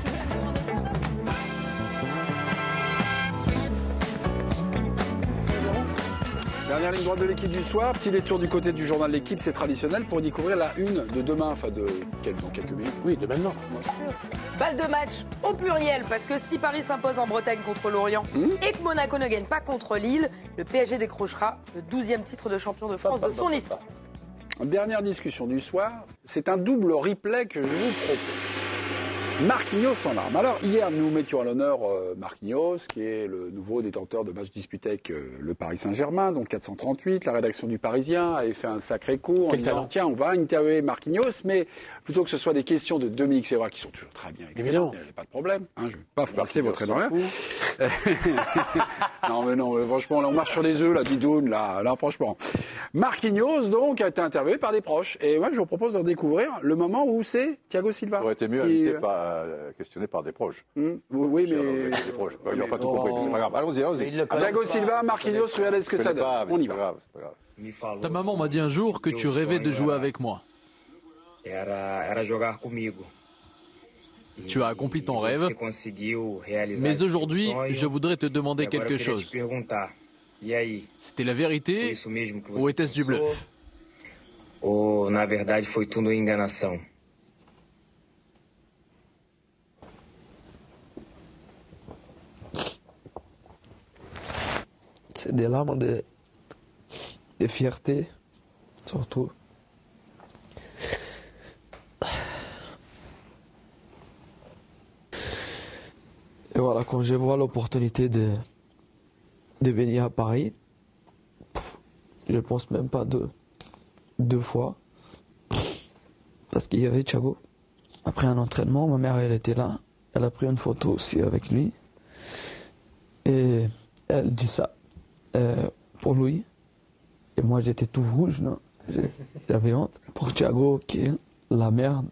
Dernière ligne droite de l'équipe du soir. Petit détour du côté du journal de l'équipe, c'est traditionnel pour découvrir la une de demain, enfin dans quelques minutes. Oui, de maintenant. Balle de match au pluriel, parce que si Paris s'impose en Bretagne contre l'Orient et que Monaco ne gagne pas contre Lille, le PSG décrochera le 12e titre de champion de France de son histoire. Dernière discussion du soir, c'est un double replay que je vous propose. Marquinhos en arme. Alors hier, nous mettions à l'honneur Marquinhos, qui est le nouveau détenteur de matchs disputés avec le Paris Saint-Germain, donc 438. La rédaction du Parisien avait fait un sacré coup en disant tiens, on va interviewer Marquinhos, mais plutôt que ce soit des questions de Dominique Sévrac, qui sont toujours très bien excellentes, il n'y a pas de problème. Je ne vais pas froisser votre énorme. non, franchement, là, on marche sur des œufs, là, Didoun, là, franchement. Marquinhos, donc, a été interviewé par des proches. Et moi, je vous propose de redécouvrir le moment où c'est Thiago Silva. Ça aurait été mieux invité questionné par des proches. Oui, mais... Des proches. Ils n'ont pas tout compris, mais c'est pas grave. Allons-y. Thiago Silva, Marquinhos, regardez ce que ça donne. On y va. C'est pas grave. Ta maman m'a dit un jour que tu rêvais de jouer avec moi. Tu as accompli ton rêve, mais aujourd'hui, je voudrais te demander quelque chose. C'était la vérité ou était-ce du bluff? Na verdade foi tudo enganação. C'est des larmes de fierté, surtout. Et voilà, quand je vois l'opportunité de venir à Paris, je pense même pas deux fois. parce qu'il y avait Thiago. Après un entraînement, ma mère, elle était là. Elle a pris une photo aussi avec lui. Et elle dit ça pour lui. Et moi, j'étais tout rouge, non? J'avais honte. Pour Thiago, qui est la mère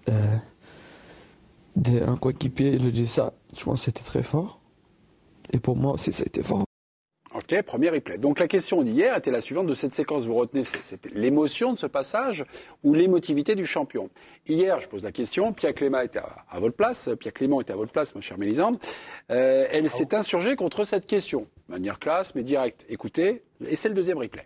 d'un coéquipier, il dit ça. Je pense que c'était très fort. Et pour moi aussi, ça a été fort. Ok, premier replay. Donc la question d'hier était la suivante de cette séquence. Vous retenez, c'était l'émotion de ce passage ou l'émotivité du champion. Hier, je pose la question, Pia Clément était à votre place, ma chère Mélisande. Elle s'est insurgée contre cette question, de manière classe, mais directe. Écoutez, et c'est le deuxième replay.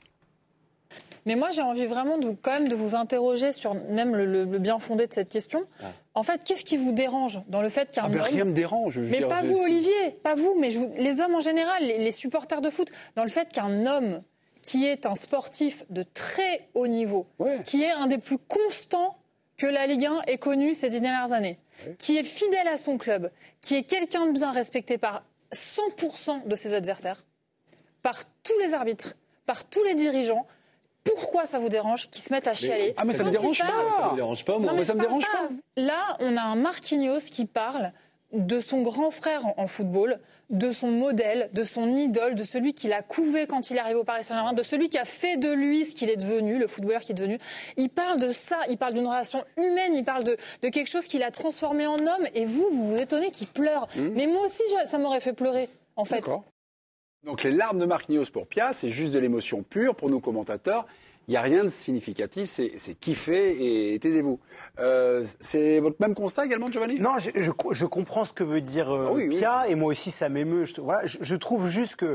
Mais moi, j'ai envie vraiment quand même de vous interroger sur même le bien fondé de cette question. Ah. En fait, qu'est-ce qui vous dérange dans le fait qu'un homme... Rien me dérange. Mais pas vous, Olivier, pas vous, mais les hommes en général, les supporters de foot, dans le fait qu'un homme qui est un sportif de très haut niveau, qui est un des plus constants que la Ligue 1 ait connu ces 10 dernières années, qui est fidèle à son club, qui est quelqu'un de bien respecté par 100% de ses adversaires, par tous les arbitres, par tous les dirigeants, pourquoi ça vous dérange qu'ils se mettent à chialer? Ah mais ça me dérange pas. Ça me dérange pas, moi. Mais ça me dérange pas. Là, on a un Marquinhos qui parle de son grand frère en football, de son modèle, de son idole, de celui qui l'a couvé quand il est arrivé au Paris Saint-Germain, de celui qui a fait de lui ce qu'il est devenu, le footballeur qui est devenu. Il parle de ça, il parle d'une relation humaine, il parle de quelque chose qu'il a transformé en homme. Et vous vous étonnez qu'il pleure. Mais moi aussi, ça m'aurait fait pleurer, en fait. D'accord. Donc les larmes de Marquinhos pour Pia, c'est juste de l'émotion pure pour nous commentateurs. Il n'y a rien de significatif, c'est kiffé et taisez-vous. C'est votre même constat également, Giovanni? Non, je comprends ce que veut dire Pia, et moi aussi ça m'émeut. Je trouve juste que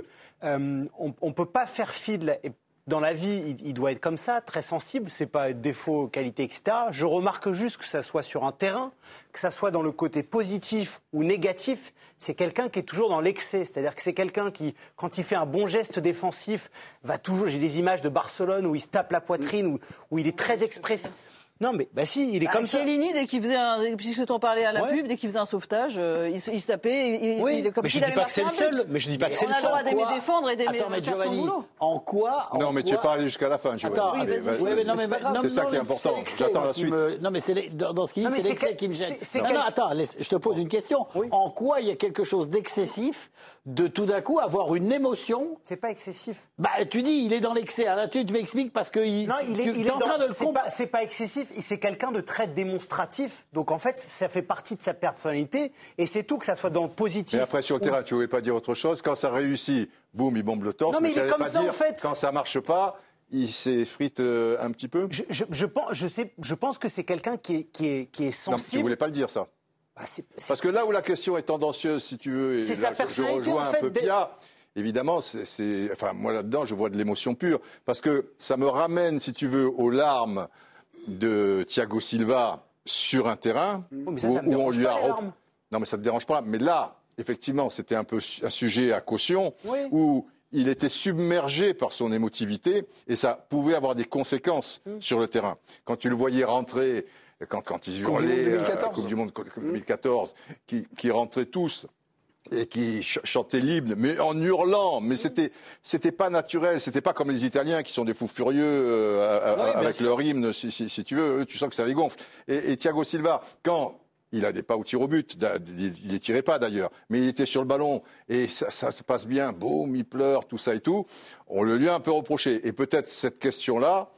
on peut pas faire fi de dans la vie, il doit être comme ça, très sensible, c'est pas défaut, qualité, etc. Je remarque juste que ça soit sur un terrain, que ça soit dans le côté positif ou négatif, c'est quelqu'un qui est toujours dans l'excès. C'est-à-dire que c'est quelqu'un qui, quand il fait un bon geste défensif, va toujours... J'ai des images de Barcelone où il se tape la poitrine, où il est très expressif. Non, mais si, il est comme ça. Chiellini, dès qu'il faisait puisque t'en parlais à la pub, dès qu'il faisait un sauvetage, il se tapait. Il est comme mais je dis pas que c'est le seul. Mais je dis pas que c'est le seul. On a le droit d'aimer défendre et d'aimer faire son boulot. En quoi Non, mais tu n'es pas allé jusqu'à la fin. Attends, c'est ça qui est important. J'attends la suite. Non, mais dans ce qu'il dit, c'est l'excès qui me gêne. Non, attends, je te pose une question. En quoi il y a quelque chose d'excessif de tout d'un coup avoir une émotion? C'est pas excessif. Bah, tu dis, il est dans l'excès. Alors tu m'expliques parce que il est en train de le comprendre. C'est pas excessif. C'est quelqu'un de très démonstratif. Donc en fait, ça fait partie de sa personnalité. Et c'est tout, que ça soit dans le positif. Mais après, sur le terrain, tu ne voulais pas dire autre chose. Quand ça réussit, boum, il bombe le torse. Non, mais il est comme ça, en fait. Quand ça ne marche pas, il s'effrite un petit peu. Je pense que c'est quelqu'un qui est sensible. Non, tu ne voulais pas le dire, ça. Parce que là où la question est tendancieuse, si tu veux, et là, je rejoins un peu Pia. Évidemment, enfin, moi là-dedans, je vois de l'émotion pure. Parce que ça me ramène, si tu veux, aux larmes de Thiago Silva sur un terrain où on lui a... Non, mais ça ne te dérange pas. Mais là, effectivement, c'était un peu un sujet à caution où il était submergé par son émotivité et ça pouvait avoir des conséquences sur le terrain. Quand tu le voyais rentrer, quand ils hurlaient à la Coupe du Monde 2014, qui rentraient tous et qui chantaient l'hymne, mais en hurlant. Mais c'était pas naturel. C'était pas comme les Italiens qui sont des fous furieux avec leur hymne, si tu veux. Eux, tu sens que ça les gonfle. Et Thiago Silva, quand il a des pas au tir au but, il les tirait pas d'ailleurs, mais il était sur le ballon et ça se passe bien. Boum, il pleure, tout ça et tout. On le lui a un peu reproché. Et peut-être cette question-là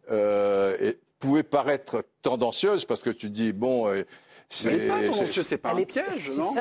pouvait paraître tendancieuse parce que tu dis bon. Mais pas tendancieux, c'est pas un piège, non?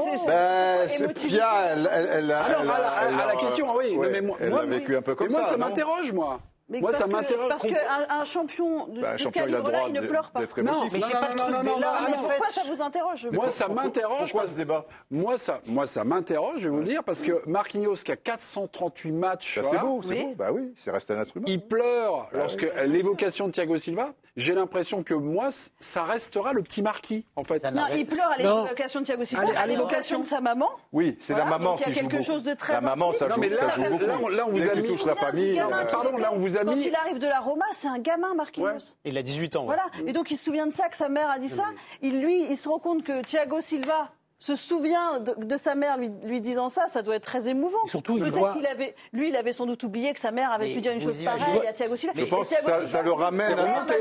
C'est Pia, elle a la question, oui. Elle a vécu un peu comme ça. Moi, ça m'interroge, moi. Mais moi, ça m'intéresse. Parce qu'un champion de ce calibre-là, il ne pleure pas. Non, mais c'est pas le truc débat. Pourquoi ça vous interroge? Moi, ça m'interroge. Pourquoi ce débat? Moi, ça m'interroge, je vais vous le dire, parce que Marquinhos, qui a 438 matchs... C'est beau, c'est beau. Bah oui, c'est resté un être humain. Il pleure lorsque l'évocation de Thiago Silva, j'ai l'impression que moi, ça restera le petit Marquis, en fait. Non, il pleure à l'évocation de Thiago Silva, à l'évocation de sa maman. Oui, c'est la maman qui joue beaucoup. Il y a quelque chose de très... La maman, ça joue beaucoup. Là, on vous a mis... touche la famille. Pardon, là, on vous a mis... Quand il arrive de la Roma, c'est un gamin, Marquinhos. Ouais. Il a 18 ans. Voilà. Et donc, il se souvient de ça, que sa mère a dit ça. Il se rend compte que Thiago Silva se souvient de sa mère lui disant ça doit être très émouvant. Et surtout, peut-être il avait sans doute oublié que sa mère avait pu dire une chose pareille à Thiago Silva. Je pense que ça le ramène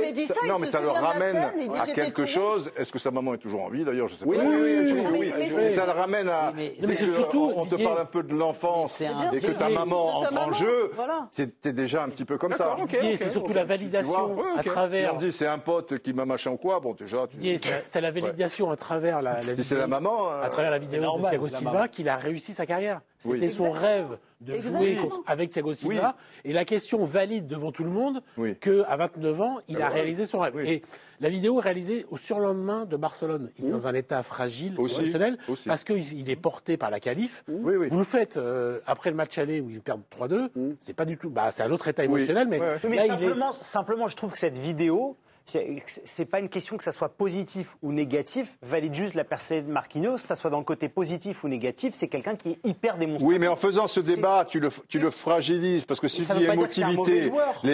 à quelque chose. Est-ce que sa maman est toujours en vie d'ailleurs? Je sais pas. Oui. Ça le ramène à. Mais c'est surtout. On te parle un peu de l'enfance et que ta maman entre en jeu. C'était déjà un petit peu comme ça. C'est surtout la validation à travers. On dit c'est un pote qui m'a machin ou quoi. Bon déjà. C'est la validation à travers la. C'est la maman. À travers la vidéo de Thiago Silva qu'il a réussi sa carrière. C'était son rêve de jouer avec Thiago Silva. Et la question valide devant tout le monde qu'à 29 ans, il a réalisé son rêve. Et la vidéo est réalisée au surlendemain de Barcelone. Il est dans un état fragile, émotionnel, parce qu'il est porté par la qualif. Vous le faites après le match aller où ils perdent 3-2. C'est pas du tout. C'est un autre état émotionnel. Mais simplement, je trouve que cette vidéo. C'est pas une question que ça soit positif ou négatif, valide juste la percée de Marquinhos, que ça soit dans le côté positif ou négatif, c'est quelqu'un qui est hyper démonstratif. Oui, mais en faisant ce débat, tu le fragilises, parce que si tu dis émotivité,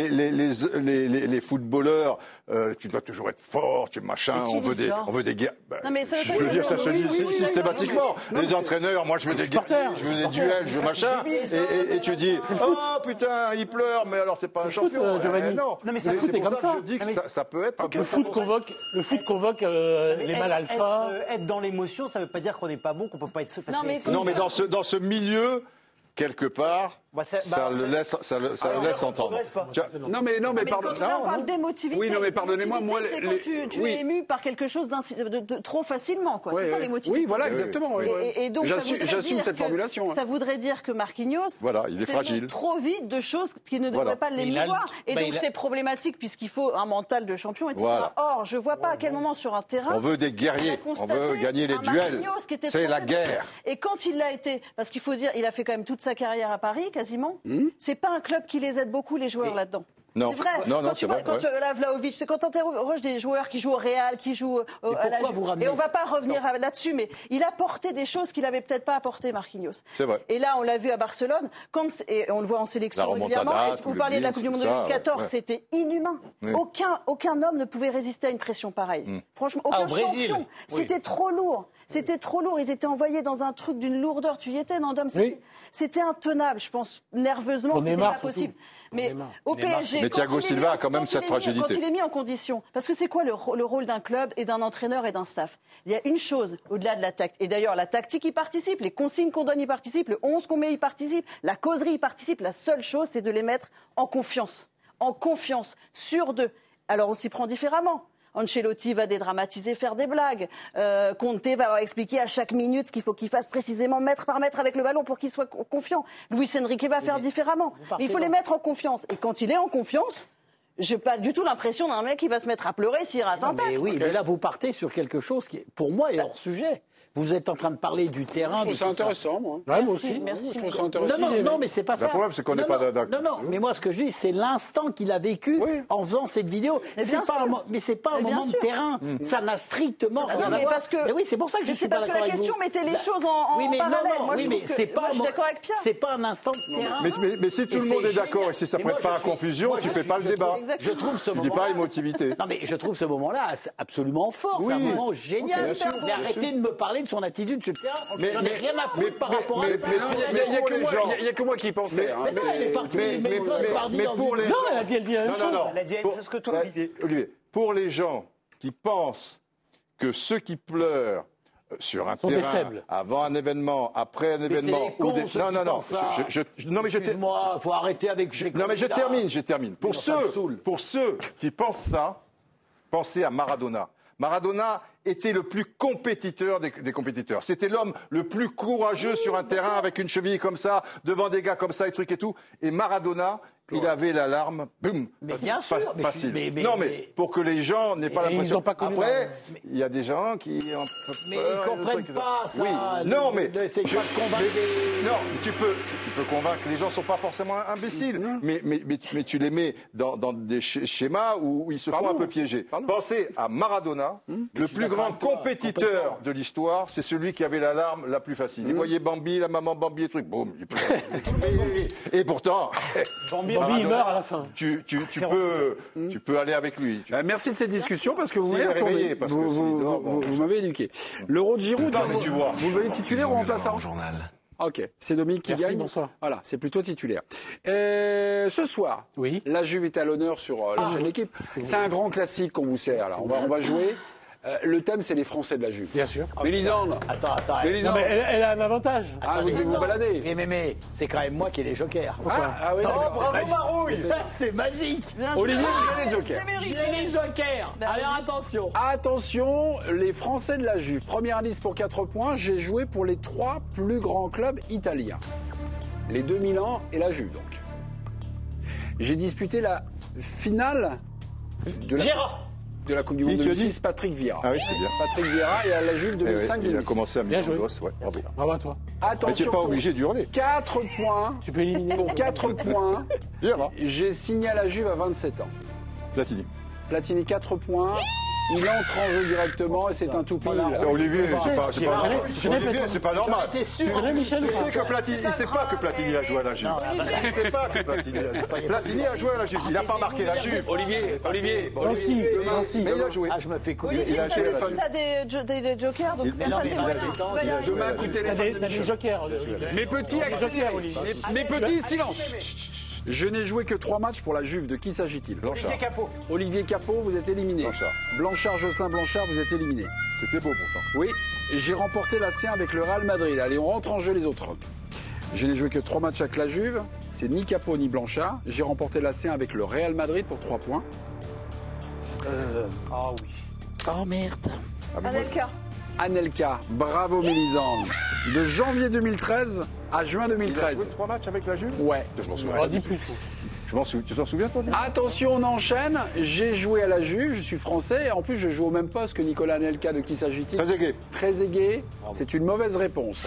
les footballeurs, tu dois toujours être fort, tu machin, on veut des guerres. Non, mais ça je veux dire, ça se dit systématiquement. Les entraîneurs, moi je veux des guerres, je veux des duels, je veux machin, et tu dis, oh putain, il pleure, mais alors c'est pas un champion. Non, mais c'est comme ça. Je dis que ça peut être un peu. Le foot convoque les mâles alpha. Être dans l'émotion, ça ne veut pas dire qu'on n'est pas bon, qu'on ne peut pas être. Non, mais dans ce milieu, quelque part, ça le laisse entendre. Non, mais pardon. Quand on parle d'émotivité, oui, non, mais pardonnez-moi, moi, c'est quand tu es ému par quelque chose de trop facilement, quoi. C'est ça l'émotivité. Oui, voilà, exactement. Et donc, j'assume cette formulation. Ça voudrait dire que Marquinhos, il est fragile. Trop vite de choses qui ne devraient pas l'émouvoir. Et donc, c'est problématique puisqu'il faut un mental de champion, etc. Or, je vois pas à quel moment sur un terrain. On veut des guerriers. On veut gagner les duels. C'est la guerre. Et quand il l'a été, parce qu'il faut dire, il a fait quand même toute sa carrière à Paris, quasiment. C'est pas un club qui les aide beaucoup, les joueurs, là-dedans. Non. C'est vrai. Quand Vlahovic, c'est quand tu interroges des joueurs qui jouent au Real, qui jouent à la Juve. Et on ne va pas revenir là-dessus, mais il a porté des choses qu'il n'avait peut-être pas apporté, Marquinhos. C'est vrai. Et là, on l'a vu à Barcelone, et on le voit en sélection régulièrement. Vous parliez de la Coupe du Monde 2014, c'était inhumain. Aucun homme ne pouvait résister à une pression pareille. Franchement, aucun champion. C'était trop lourd. C'était trop lourd. Ils étaient envoyés dans un truc d'une lourdeur. Tu y étais, Nandom? C'était intenable, je pense. Nerveusement, c'était pas possible. Mais au PSG, Thiago Silva a quand même cette fragilité. Quand il est mis en condition, parce que c'est quoi le rôle d'un club et d'un entraîneur et d'un staff? Il y a une chose au-delà de la tactique. Et d'ailleurs, la tactique y participe, les consignes qu'on donne y participent, le 11 qu'on met y participe, la causerie y participe. La seule chose, c'est de les mettre en confiance. En confiance, sur d'eux. Alors on s'y prend différemment. Ancelotti va dédramatiser, faire des blagues. Conte va leur expliquer à chaque minute ce qu'il faut qu'il fasse précisément mètre par mètre avec le ballon pour qu'il soit confiant. Luis Enrique va faire différemment. Mais il faut les mettre en confiance. Et quand il est en confiance, j'ai pas du tout l'impression d'un mec qui va se mettre à pleurer s'il rate un tacle. Mais là, vous partez sur quelque chose qui, pour moi, est hors sujet. Vous êtes en train de parler du terrain. Je trouve ça intéressant, moi. Ouais, moi aussi. Merci. Je trouve ça intéressant. Non, mais c'est pas ça. Le problème, c'est qu'on n'est pas d'accord. Non, mais moi, ce que je dis, c'est l'instant qu'il a vécu en faisant cette vidéo. Mais c'est pas un moment de terrain. Ça n'a strictement rien à voir. Mais oui, c'est pour ça que je suis pas d'accord avec vous. Parce que la question mettait les choses en parallèle. Moi, je suis d'accord avec Pierre. C'est pas un instant de terrain. Mais si tout le monde est d'accord et si ça ne prête pas à confusion, tu fais pas le débat. Je trouve ce moment. Tu dis pas émotivité. Non, mais je trouve ce moment-là absolument fort. C'est un moment génial. Mais arrêtez de me parler de son attitude sur le terrain. J'en ai rien à foutre par rapport à ça. Il n'y a que moi qui pensais. Mais non, elle est partie. Mais pour les gens. Non, elle a dit la même chose. Elle a dit la même chose que toi, Olivier. Pour les gens qui pensent que ceux qui pleurent sur un terrain, avant un événement, après un événement, non, mais excuse-moi, faut arrêter avec. Non, mais je termine. Pour ceux qui pensent ça, pensez à Maradona. Maradona était le plus compétiteur des compétiteurs. C'était l'homme le plus courageux sur un terrain avec une cheville comme ça, devant des gars comme ça et trucs et tout. Et Maradona, il avait l'alarme, boum, facile. Non, mais pour que les gens n'aient pas l'impression. Après, il y a des gens qui ont peur. Mais ils comprennent pas ça. Oui. Non, mais c'est pas de convaincre. Non, tu peux convaincre. Les gens sont pas forcément imbéciles. Mais tu les mets dans des schémas où ils se font un peu piéger. Pensez à Maradona, le plus grand compétiteur de l'histoire, c'est celui qui avait l'alarme la plus facile. Il voyait Bambi, la maman Bambi et trucs, boum. Et pourtant, Bambi Bambi, il meurt à la fin. Tu peux aller avec lui. Merci de cette discussion parce que vous m'avez retourné. Vous m'avez éduqué. L'Euro de Giroud, vous le voyez titulaire ou remplaçant? Ok, c'est Dominique qui gagne. Bonsoir. Voilà, c'est plutôt titulaire. Ce soir, la Juve est à l'honneur sur la chaîne de l'équipe. C'est un grand classique qu'on vous sert. Alors, on va jouer. Le thème, c'est les Français de la Juve. Bien sûr. Mélisande. Attends. Non, mais elle a un avantage. Attendez, vous devez vous balader. Mais c'est quand même moi qui ai les jokers. Oui, bravo Marouille. C'est magique. Olivier, vous avez les jokers. J'ai les jokers. Alors attention. Attention, les Français de la Juve. Premier indice pour 4 points. J'ai joué pour les 3 plus grands clubs italiens. Les 2 Milan et la Juve, donc. J'ai disputé la finale de la Coupe du Monde 2006, Patrick Vieira. Ah oui, c'est bien. Patrick Vieira et à la Juve 2005-2006. Il a commencé à Bien joué. Bravo. Bravo à toi. Attention, mais tu n'es pas obligé d'hurler. 4 points. Tu peux éliminer. Pour 4 points, j'ai signé à la Juve à 27 ans. Platini 4 points. Il entre en jeu directement et c'est un tout pile. Olivier, c'est pas normal. Tu sais que Platini, il ne sait pas que Platini a joué à la Juve. Il ne sait pas que Platini a joué. Platini a joué à la Juve. Il n'a pas marqué la Juve. Olivier. Nancy. Mais il a joué. Je me fais couper. Olivier, t'as des jokers, donc Demain, coup de téléphone. T'as des jokers. Mes petits accélérés. Mes petits, silence. Je n'ai joué que 3 matchs pour la Juve. De qui s'agit-il? Olivier Capot, vous êtes éliminé. Jocelyn Blanchard, vous êtes éliminé. C'était beau pourtant. Oui, j'ai remporté la C1 avec le Real Madrid. Allez, on rentre en jeu les autres. Je n'ai joué que 3 matchs avec la Juve. C'est ni Capot ni Blanchard. J'ai remporté la C1 avec le Real Madrid pour 3 points. Oh merde. Anelka, bravo Mélisande. De janvier 2013 à juin 2013. Il a joué 3 matchs avec la Juve? Ouais. Je m'en souviens. Dis plus. Tu t'en souviens, toi? Attention, on enchaîne. J'ai joué à la Juve, je suis français. Et en plus, je joue au même poste que Nicolas Anelka. De qui s'agit-il? Trezeguet. C'est une mauvaise réponse.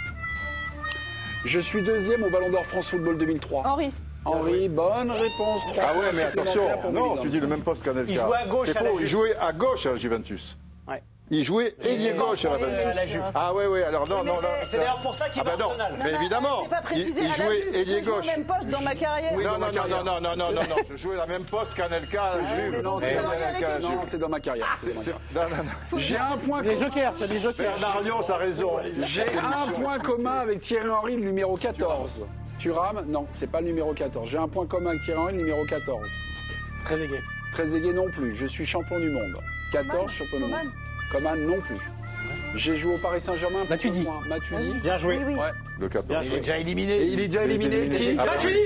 Je suis 2e au Ballon d'Or France Football 2003. Henri, bonne réponse. Ah ouais, mais attention. Non, tu dis le même poste qu'Anelka. Il jouait à gauche à la Juve. Il jouait à gauche à la Juventus. Il jouait ailier gauche à la Juve. Ah ouais, alors non. C'est d'ailleurs pour ça qu'il va en Arsenal. Mais évidemment. C'est pas précisé il jouait ailier gauche. J'ai joué au même poste dans ma carrière. Non. Je jouais la même poste qu'Anelka à la Juve. Non, c'est dans ma carrière. J'ai un point commun. Les jokers, t'as des jokers. Bernard Lyon, a raison. J'ai un point commun avec Thierry Henry, le numéro 14. Thuram, non, c'est pas le numéro 14. J'ai un point commun avec Thierry Henry, le numéro 14. Trezeguet non plus. Je suis champion du monde. 14, champion du monde. Coman non plus. J'ai joué au Paris Saint-Germain. Matuidi. Bien joué. Oui. Ouais. Le 14. Il est déjà éliminé. Et il est déjà éliminé. Qui? Matuidi.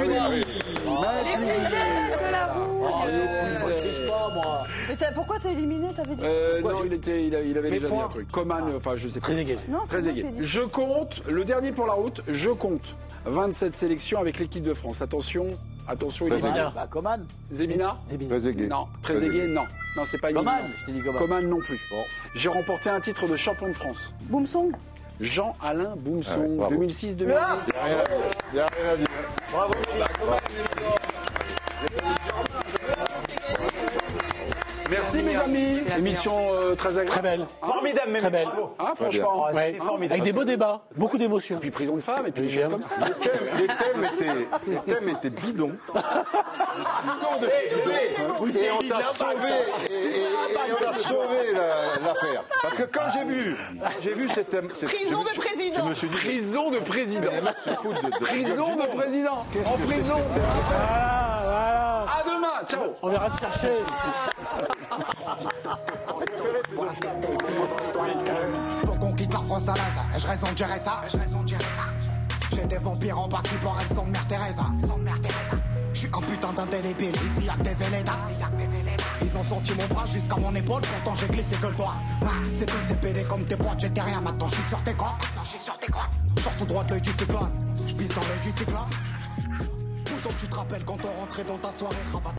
C'est la rouille. moi. Mais pourquoi t'as éliminé? T'avais dit non, il avait déjà dit un truc. Coman, enfin je sais pas. Trezeguet. Je compte, le dernier pour la route, je compte 27 sélections avec l'équipe de France. Attention, il est bien. Coman. Zebina. Non. Trezeguet, non. Non, c'est pas une Coman. Coman non plus. Bon. J'ai remporté un titre de champion de France. Boumsong. Jean-Alain Boumsong, 2006-2008. Il n'y a rien à dire. Bravo. Merci mes amis. Émission très agréable. Très belle. Formidable, même. Très belle. Ah, franchement. C'était formidable. Avec des beaux débats, beaucoup d'émotions. Et puis prison de femmes, et puis des choses comme ça. Les thèmes étaient bidons. Et on t'a sauvé l'affaire. Parce que quand j'ai vu cette thème... Prison de président. Je me suis dit... Prison de président. Prison de président. En prison. Voilà. À demain. Ciao. On verra te chercher. Faut qu'on quitte la France à l'Aza. Ai-je raison de gérer ça? J'ai des vampires en bas qui pourraient son mère Teresa. Je suis un putain d'indélébile. Ici y'a que des Vélédas. Ils ont senti mon bras jusqu'à mon épaule. Pourtant j'ai glissé que le doigt. C'est tous des PD comme tes potes. J'étais rien, maintenant je suis sur tes crocs. Sors tout droit de l'œil du cyclone. Je pisse dans l'œil du cyclone. Pourtant tu te rappelles quand on rentrait dans ta soirée.